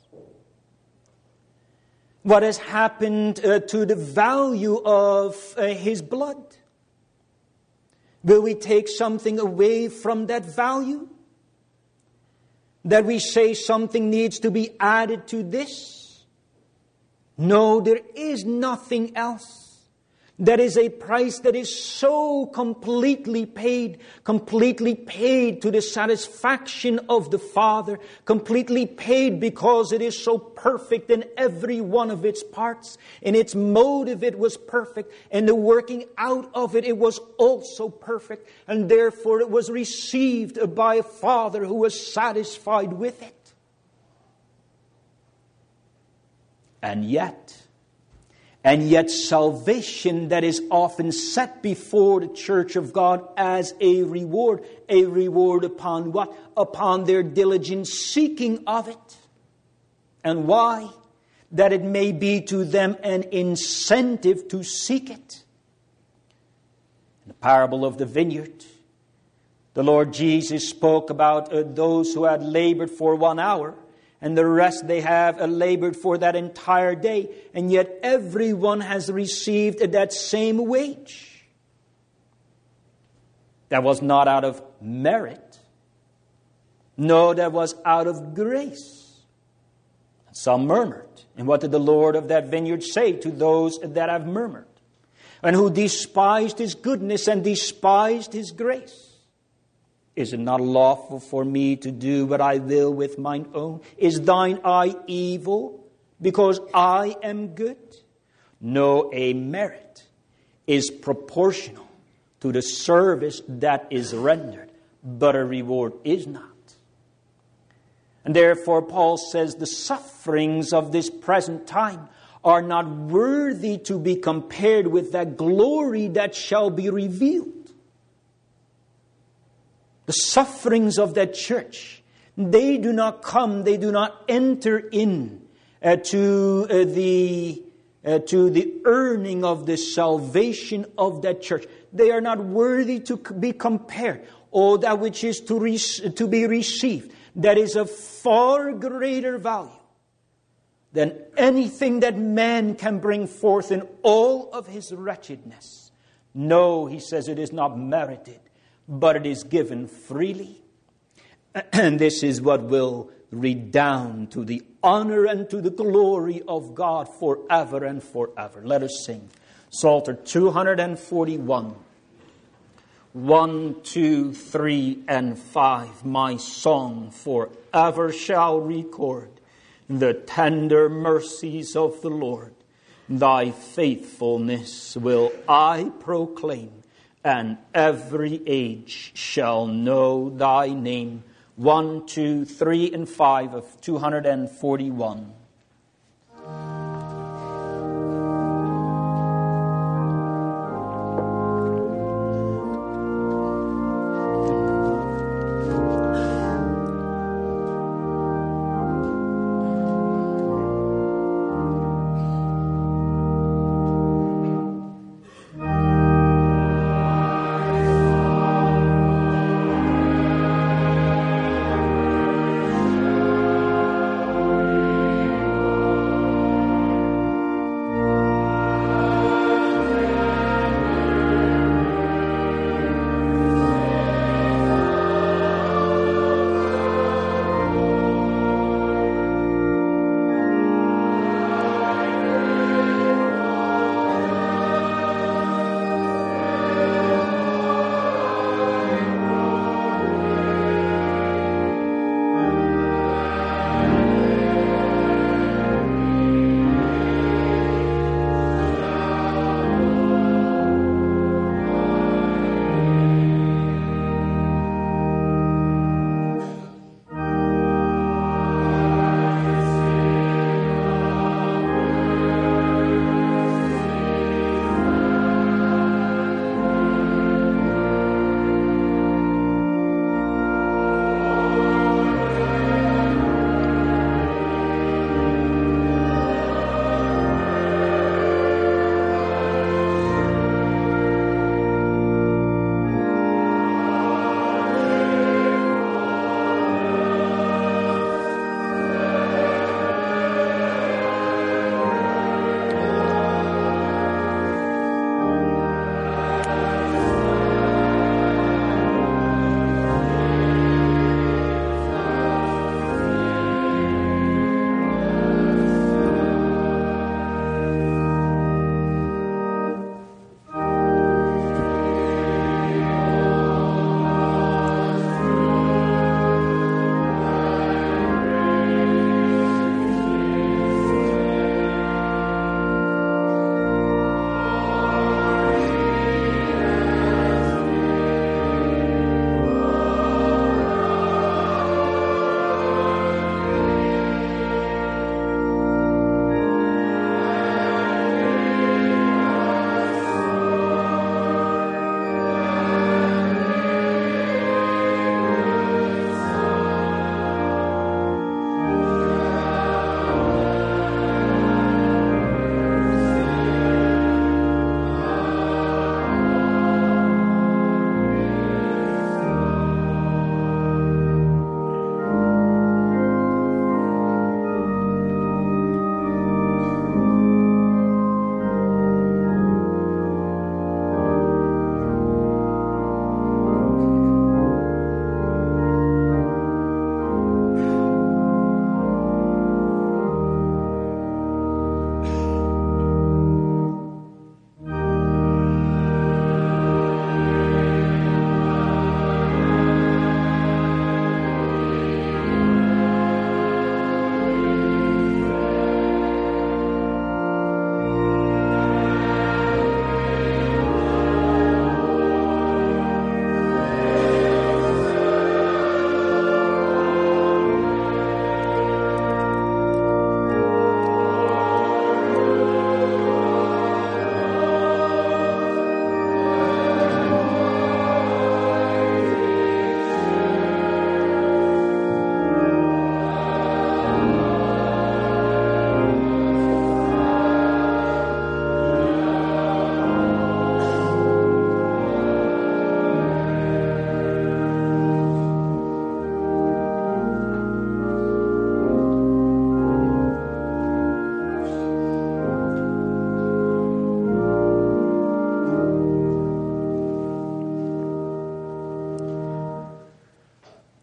What has happened uh, to the value of uh, His blood? Will we take something away from that value? That we say something needs to be added to this? No, there is nothing else. That is a price that is so completely paid, completely paid to the satisfaction of the Father, completely paid because it is so perfect in every one of its parts. In its motive it was perfect, and the working out of it, it was also perfect, and therefore it was received by a Father who was satisfied with it. And yet, And yet salvation that is often set before the church of God as a reward. A reward upon what? Upon their diligent seeking of it. And why? That it may be to them an incentive to seek it. In the parable of the vineyard, the Lord Jesus spoke about uh, those who had labored for one hour. And the rest they have labored for that entire day. And yet everyone has received that same wage. That was not out of merit. No, that was out of grace. Some murmured. And what did the Lord of that vineyard say to those that have murmured? And who despised His goodness and despised His grace? Is it not lawful for me to do what I will with mine own? Is thine eye evil because I am good? No, a merit is proportional to the service that is rendered, but a reward is not. And therefore Paul says the sufferings of this present time are not worthy to be compared with that glory that shall be revealed. The sufferings of that church, They do not come, they do not enter in uh, to uh, the uh, to the earning of the salvation of that church. They are not worthy to be compared. Oh, that which is to, re- to be received, that is of far greater value than anything that man can bring forth in all of his wretchedness. No, he says, it is not merited, but it is given freely. And this is what will redound to the honor and to the glory of God forever and forever. Let us sing Psalter two forty-one. One, two, three, and five. My song forever shall record the tender mercies of the Lord. Thy faithfulness will I proclaim, and every age shall know thy name. One, two, three, and five of two forty-one.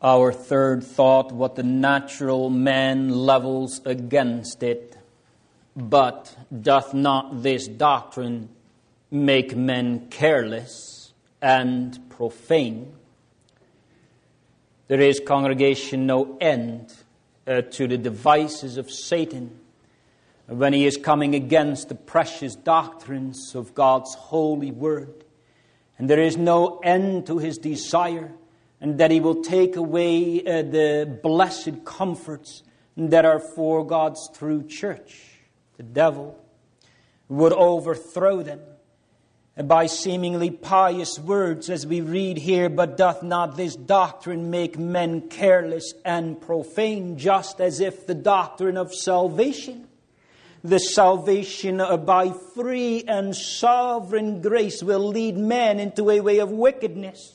Our third thought, what the natural man levels against it. But doth not this doctrine make men careless and profane? There is, congregation, no end uh, to the devices of Satan when he is coming against the precious doctrines of God's holy word. And there is no end to his desire, and that he will take away uh, the blessed comforts that are for God's true church. The devil would overthrow them by seemingly pious words, as we read here, but doth not this doctrine make men careless and profane, just as if the doctrine of salvation, the salvation by free and sovereign grace, will lead men into a way of wickedness.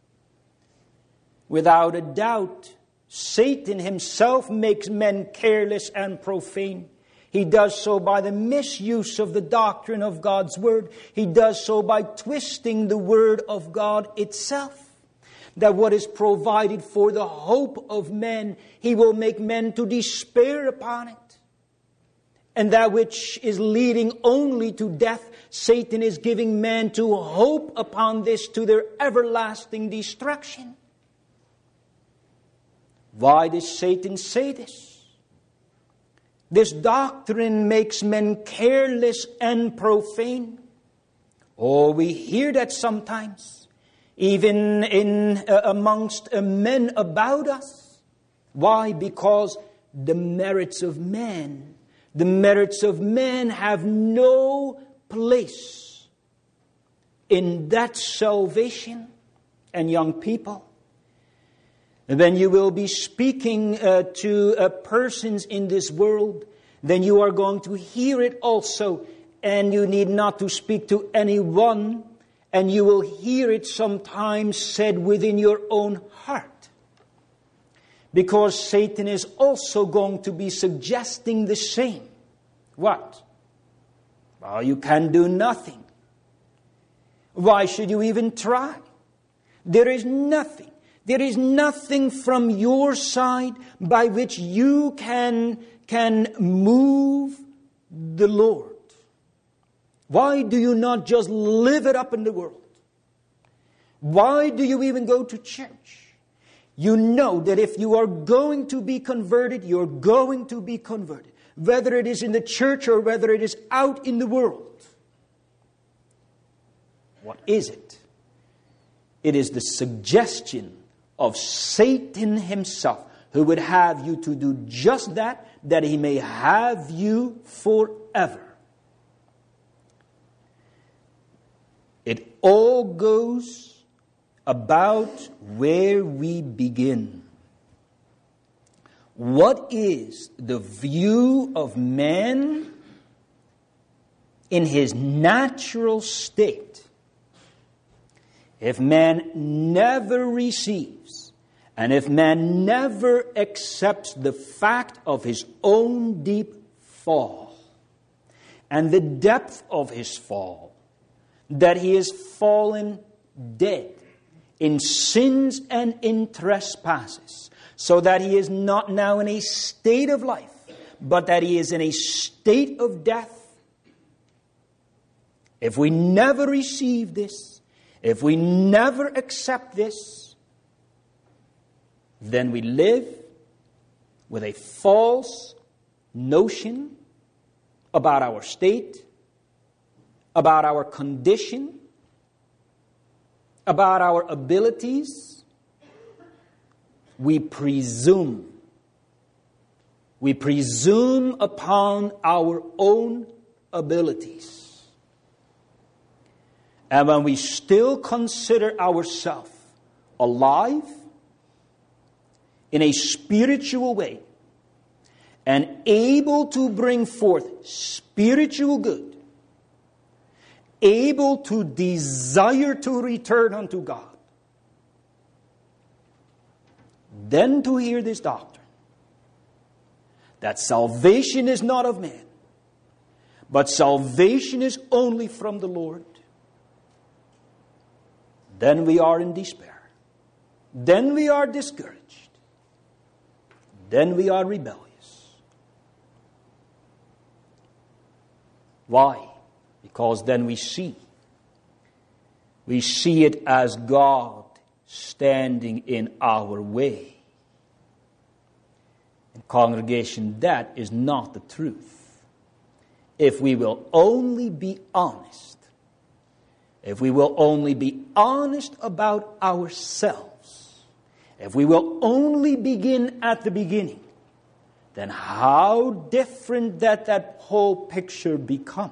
Without a doubt, Satan himself makes men careless and profane. He does so by the misuse of the doctrine of God's word. He does so by twisting the word of God itself. That what is provided for the hope of men, he will make men to despair upon it. And that which is leading only to death, Satan is giving men to hope upon this, to their everlasting destruction. Why does Satan say this? This doctrine makes men careless and profane. Oh, we hear that sometimes, even in uh, amongst uh, men about us. Why? Because the merits of man, the merits of man have no place in that salvation. And young people, then you will be speaking uh, to uh, persons in this world, then you are going to hear it also. And you need not to speak to anyone, and you will hear it sometimes said within your own heart. Because Satan is also going to be suggesting the same. What? Well, you can do nothing. Why should you even try? There is nothing. There is nothing from your side by which you can, can move the Lord. Why do you not just live it up in the world? Why do you even go to church? You know that if you are going to be converted, you're going to be converted. Whether it is in the church or whether it is out in the world. What is it? It is the suggestion of Satan himself, who would have you to do just that, that he may have you forever. It all goes about where we begin. What is the view of man in his natural state? If man never receives, and if man never accepts the fact of his own deep fall, and the depth of his fall, that he is fallen dead in sins and in trespasses, so that he is not now in a state of life, but that he is in a state of death. If we never receive this, if we never accept this, then we live with a false notion about our state, about our condition, about our abilities. We presume. We presume upon our own abilities. And when we still consider ourselves alive in a spiritual way and able to bring forth spiritual good, able to desire to return unto God, then to hear this doctrine, that salvation is not of man, but salvation is only from the Lord, then we are in despair. Then we are discouraged. then we are rebellious. Why? Because then we see. We see it as God standing in our way. And congregation, that is not the truth. If we will only be honest, if we will only be honest about ourselves, if we will only begin at the beginning, then how different that that whole picture becomes.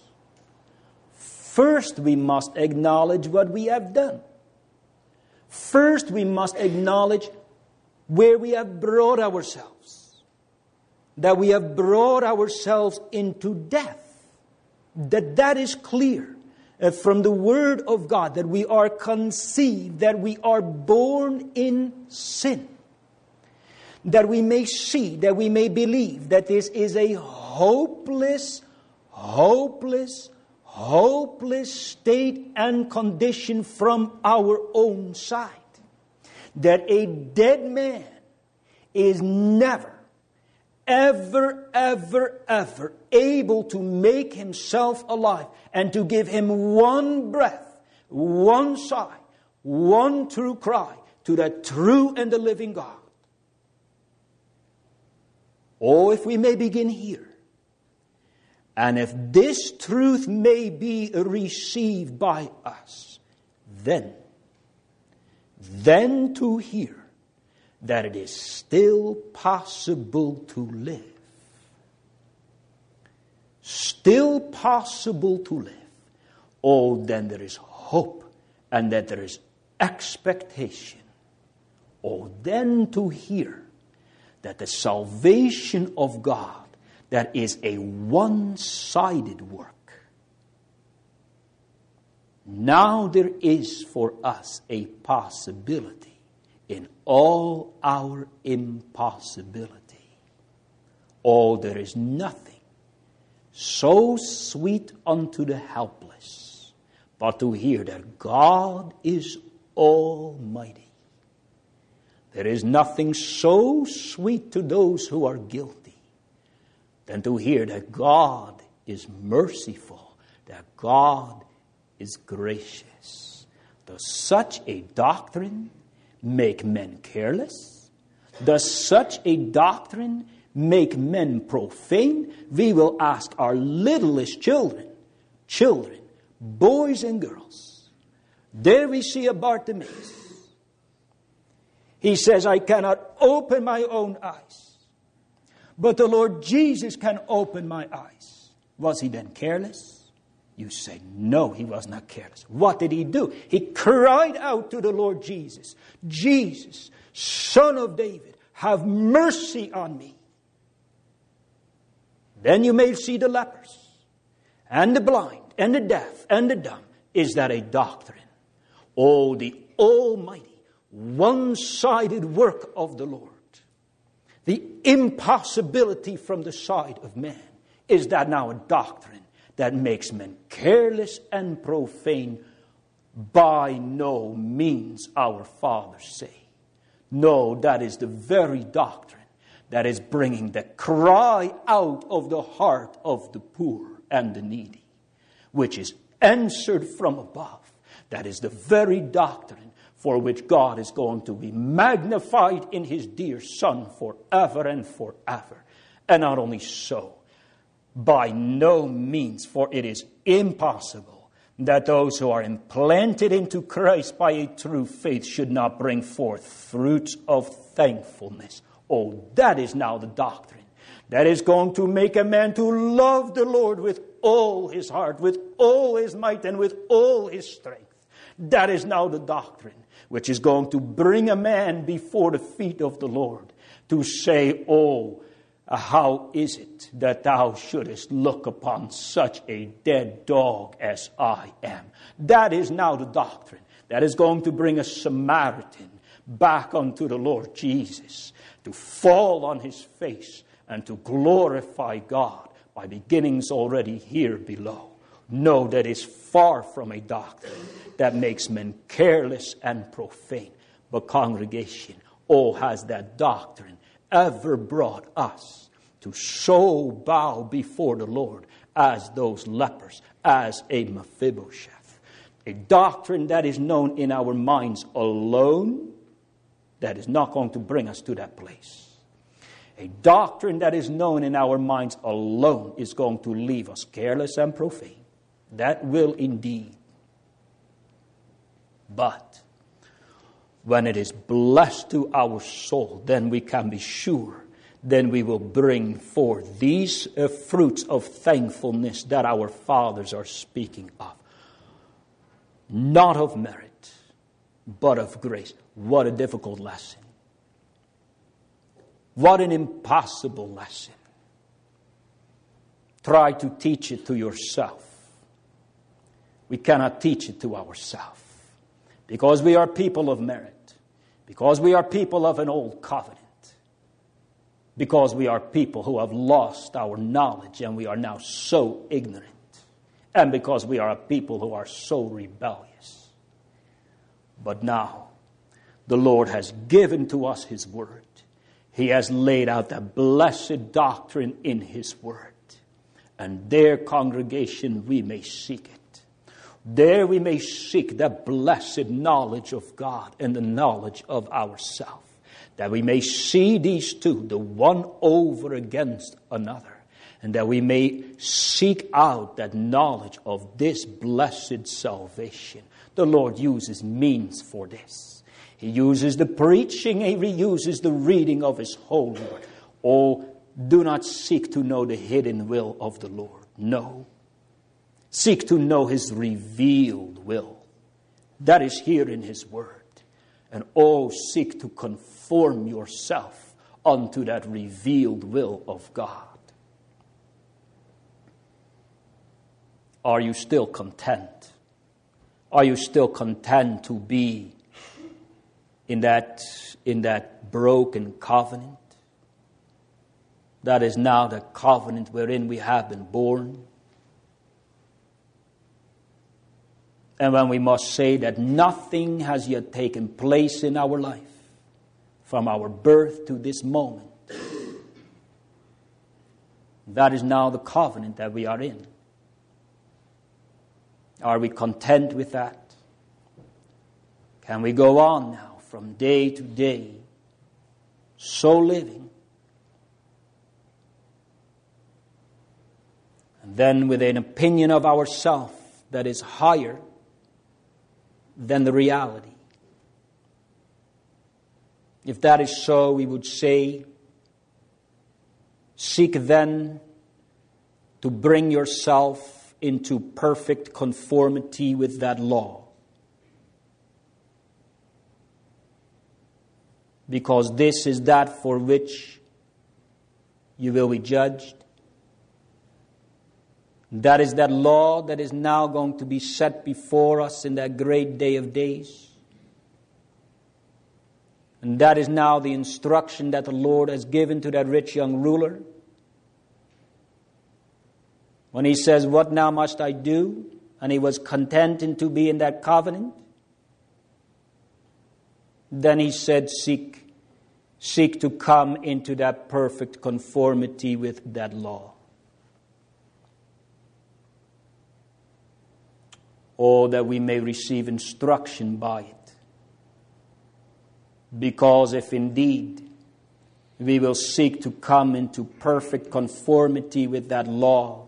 First, we must acknowledge what we have done. First, we must acknowledge where we have brought ourselves. That we have brought ourselves into death. That that is clear uh, from the Word of God. That we are conceived, that we are born in sin. That we may see, that we may believe that this is a hopeless, hopeless, hopeless state and condition from our own side. That a dead man is never, ever, ever, ever able to make himself alive and to give him one breath, one sigh, one true cry to the true and the living God. Oh, if we may begin here. And if this truth may be received by us, then, then to hear that it is still possible to live. Still possible to live. Oh, then there is hope and that there is expectation. Oh, then to hear that the salvation of God, that is a one-sided work. Now there is for us a possibility in all our impossibility. Oh, there is nothing so sweet unto the helpless, but to hear that God is almighty. There is nothing so sweet to those who are guilty than to hear that God is merciful, that God is gracious. Does such a doctrine make men careless? Does such a doctrine make men profane? We will ask our littlest children, children, boys and girls. There we see a Bartimaeus. He says, I cannot open my own eyes, but the Lord Jesus can open my eyes. Was he then careless? You say, no, he was not careless. What did he do? He cried out to the Lord Jesus, Jesus, Son of David, have mercy on me. Then you may see the lepers, and the blind, and the deaf, and the dumb. Is that a doctrine? Oh, the Almighty, one-sided work of the Lord. The impossibility from the side of man. Is that now a doctrine that makes men careless and profane? By no means, our fathers say. No, that is the very doctrine that is bringing the cry out of the heart of the poor and the needy, which is answered from above. That is the very doctrine for which God is going to be magnified in His dear Son forever and forever. And not only so, by no means, for it is impossible that those who are implanted into Christ by a true faith should not bring forth fruits of thankfulness. Oh, that is now the doctrine that is going to make a man to love the Lord with all his heart, with all his might, and with all his strength. That is now the doctrine which is going to bring a man before the feet of the Lord to say, oh, how is it that thou shouldest look upon such a dead dog as I am? That is now the doctrine that is going to bring a Samaritan back unto the Lord Jesus, to fall on his face and to glorify God by beginnings already here below. No, that is far from a doctrine that makes men careless and profane. But congregation, oh, has that doctrine ever brought us to so bow before the Lord as those lepers, as a Mephibosheth. A doctrine that is known in our minds alone, that is not going to bring us to that place. A doctrine that is known in our minds alone is going to leave us careless and profane. That will indeed. But when it is blessed to our soul, then we can be sure, then we will bring forth these uh, fruits of thankfulness that our fathers are speaking of. Not of merit, but of grace. What a difficult lesson. What an impossible lesson. Try to teach it to yourself. We cannot teach it to ourselves. Because we are people of merit. Because we are people of an old covenant. Because we are people who have lost our knowledge and we are now so ignorant. And because we are a people who are so rebellious. But now, the Lord has given to us His Word. He has laid out that blessed doctrine in His Word. And there, congregation, we may seek it. There we may seek the blessed knowledge of God and the knowledge of ourselves. That we may see these two, the one over against another. And that we may seek out that knowledge of this blessed salvation. The Lord uses means for this. He uses the preaching, He uses the reading of His holy word. Oh, do not seek to know the hidden will of the Lord. No. Seek to know His revealed will. That is here in His word. And oh, seek to conform yourself unto that revealed will of God. Are you still content? Are you still content to be in that, in that broken covenant? That is now the covenant wherein we have been born. And when we must say that nothing has yet taken place in our life, from our birth to this moment, that is now the covenant that we are in. Are we content with that? Can we go on now from day to day, so living? And then with an opinion of ourselves that is higher than the reality. If that is so, we would say, seek then to bring yourself into perfect conformity with that law. Because this is that for which you will be judged. That is that law that is now going to be set before us in that great day of days. And that is now the instruction that the Lord has given to that rich young ruler. When he says, what now must I do? And he was content in to be in that covenant. Then he said, seek, seek to come into that perfect conformity with that law. Oh, that we may receive instruction by it. Because if indeed we will seek to come into perfect conformity with that law,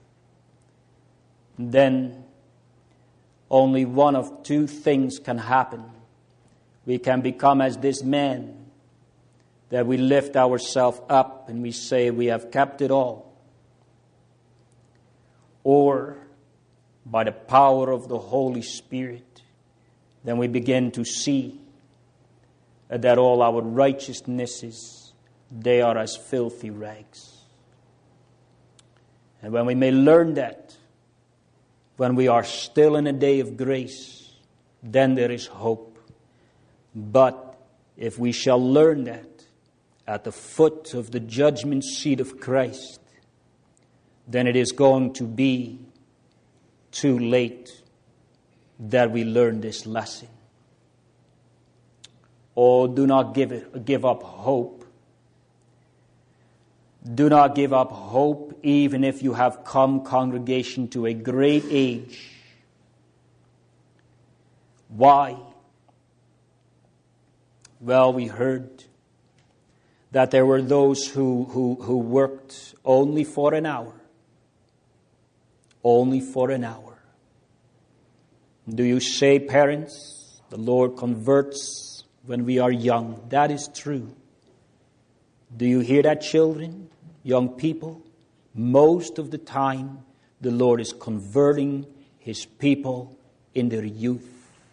then only one of two things can happen. We can become as this man, that we lift ourselves up and we say we have kept it all. Or by the power of the Holy Spirit, then we begin to see that all our righteousnesses, they are as filthy rags. And when we may learn that, when we are still in a day of grace, then there is hope. But if we shall learn that at the foot of the judgment seat of Christ, then it is going to be too late that we learn this lesson. Oh, do not give it, give up hope Do not give up hope, even if you have come, congregation, to a great age. Why? Well, we heard that there were those who, who, who worked only for an hour. Only for an hour. Do you say, parents, the Lord converts when we are young? That is true. Do you hear that, children, young people? Most of the time, the Lord is converting His people in their youth.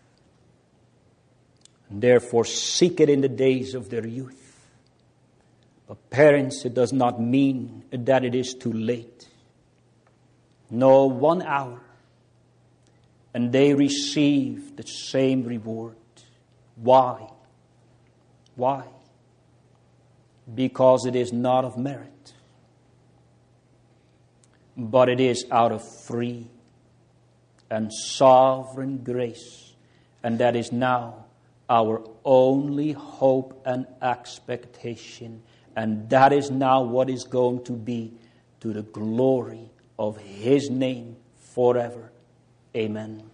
And therefore, seek it in the days of their youth. But parents, it does not mean that it is too late. No, one hour, and they receive the same reward. Why? Why? Because it is not of merit, but it is out of free and sovereign grace, and that is now our only hope and expectation, and that is now what is going to be to the glory of His name forever. Amen.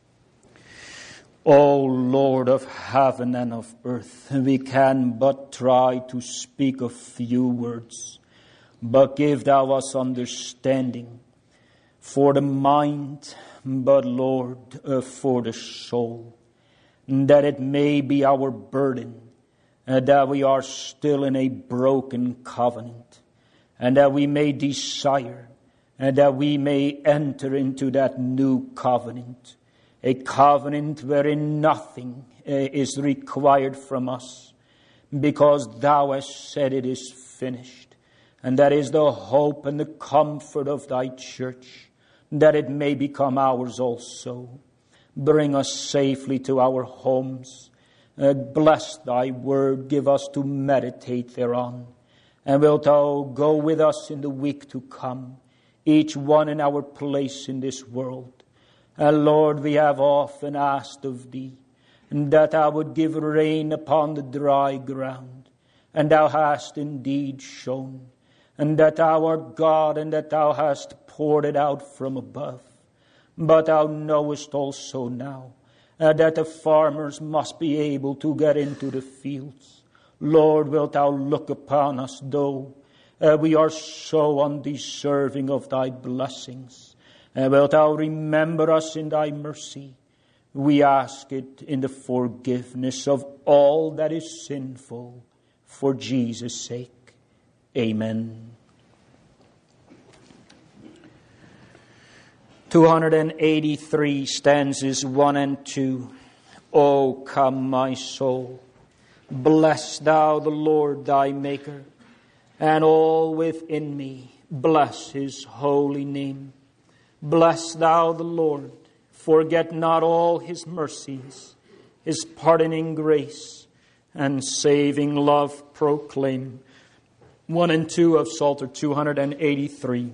O Lord of heaven and of earth, we can but try to speak a few words, but give Thou us understanding for the mind, but Lord, uh, for the soul, that it may be our burden, uh, that we are still in a broken covenant, and that we may desire, and that we may enter into that new covenant, a covenant wherein nothing uh, is required from us, because Thou hast said it is finished. And that is the hope and the comfort of Thy church, that it may become ours also. Bring us safely to our homes. Uh, bless Thy word. Give us to meditate thereon. And wilt Thou go with us in the week to come, each one in our place in this world. And Lord, we have often asked of Thee that Thou would give rain upon the dry ground. And Thou hast indeed shown. And that Thou art God, and that Thou hast poured it out from above. But Thou knowest also now uh, that the farmers must be able to get into the fields. Lord, wilt Thou look upon us, though uh, we are so undeserving of Thy blessings. And wilt Thou remember us in Thy mercy. We ask it in the forgiveness of all that is sinful, for Jesus' sake. Amen. two hundred eighty-three stanzas one and two. O come, my soul, bless Thou the Lord Thy Maker, and all within me bless His holy name. Bless Thou the Lord, forget not all His mercies, His pardoning grace, and saving love proclaim. One and two of Psalter two hundred eighty-three.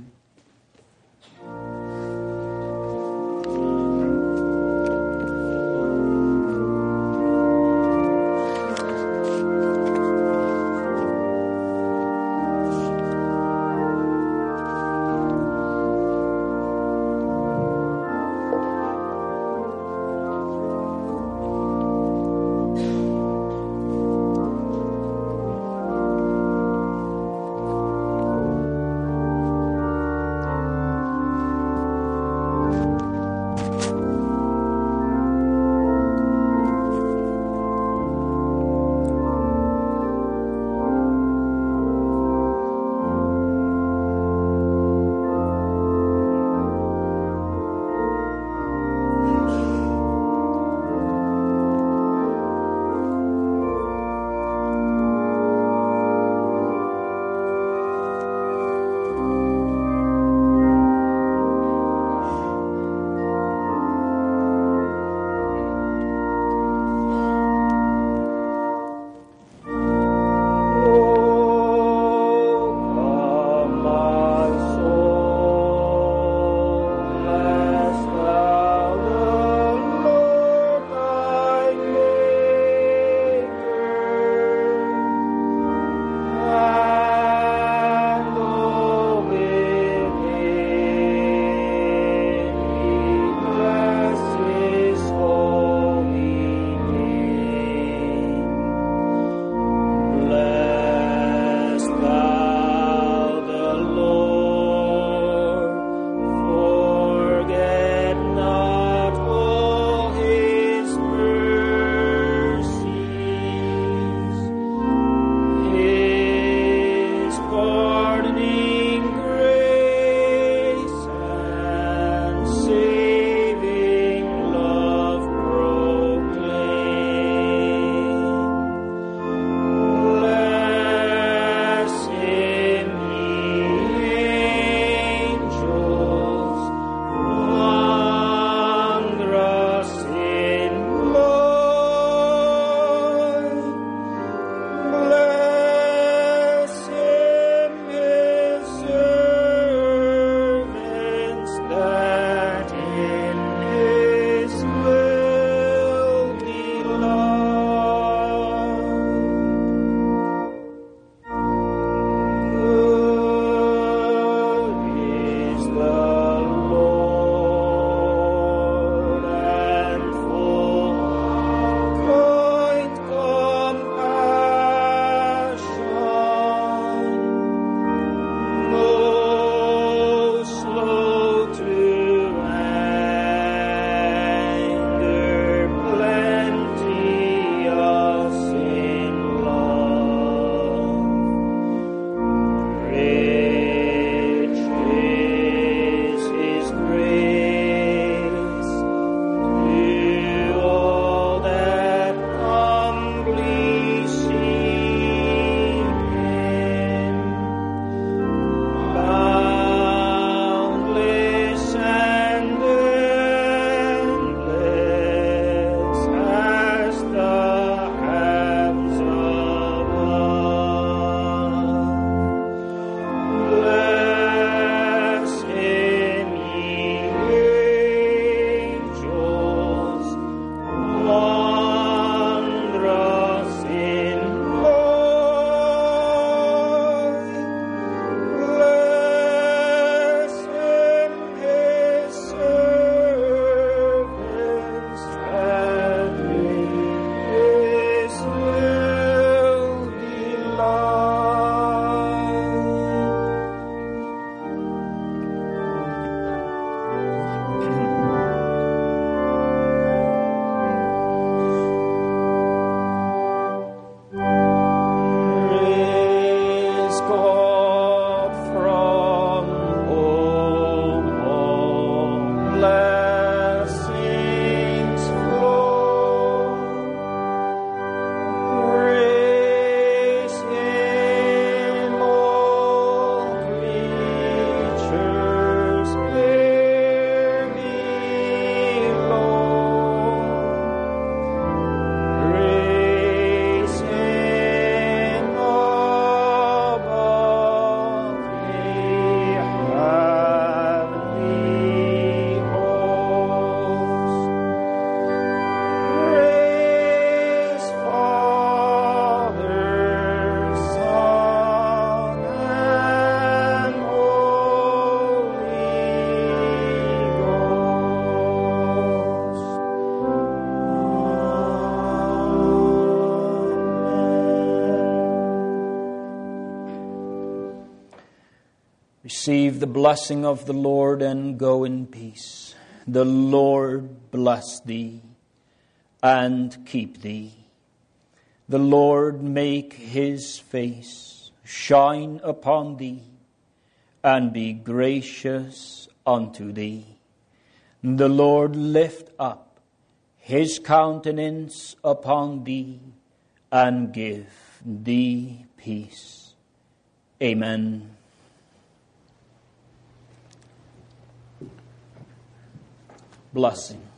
Receive the blessing of the Lord and go in peace. The Lord bless thee and keep thee. The Lord make his face shine upon thee and be gracious unto thee. The Lord lift up his countenance upon thee and give thee peace. Amen. Blessing.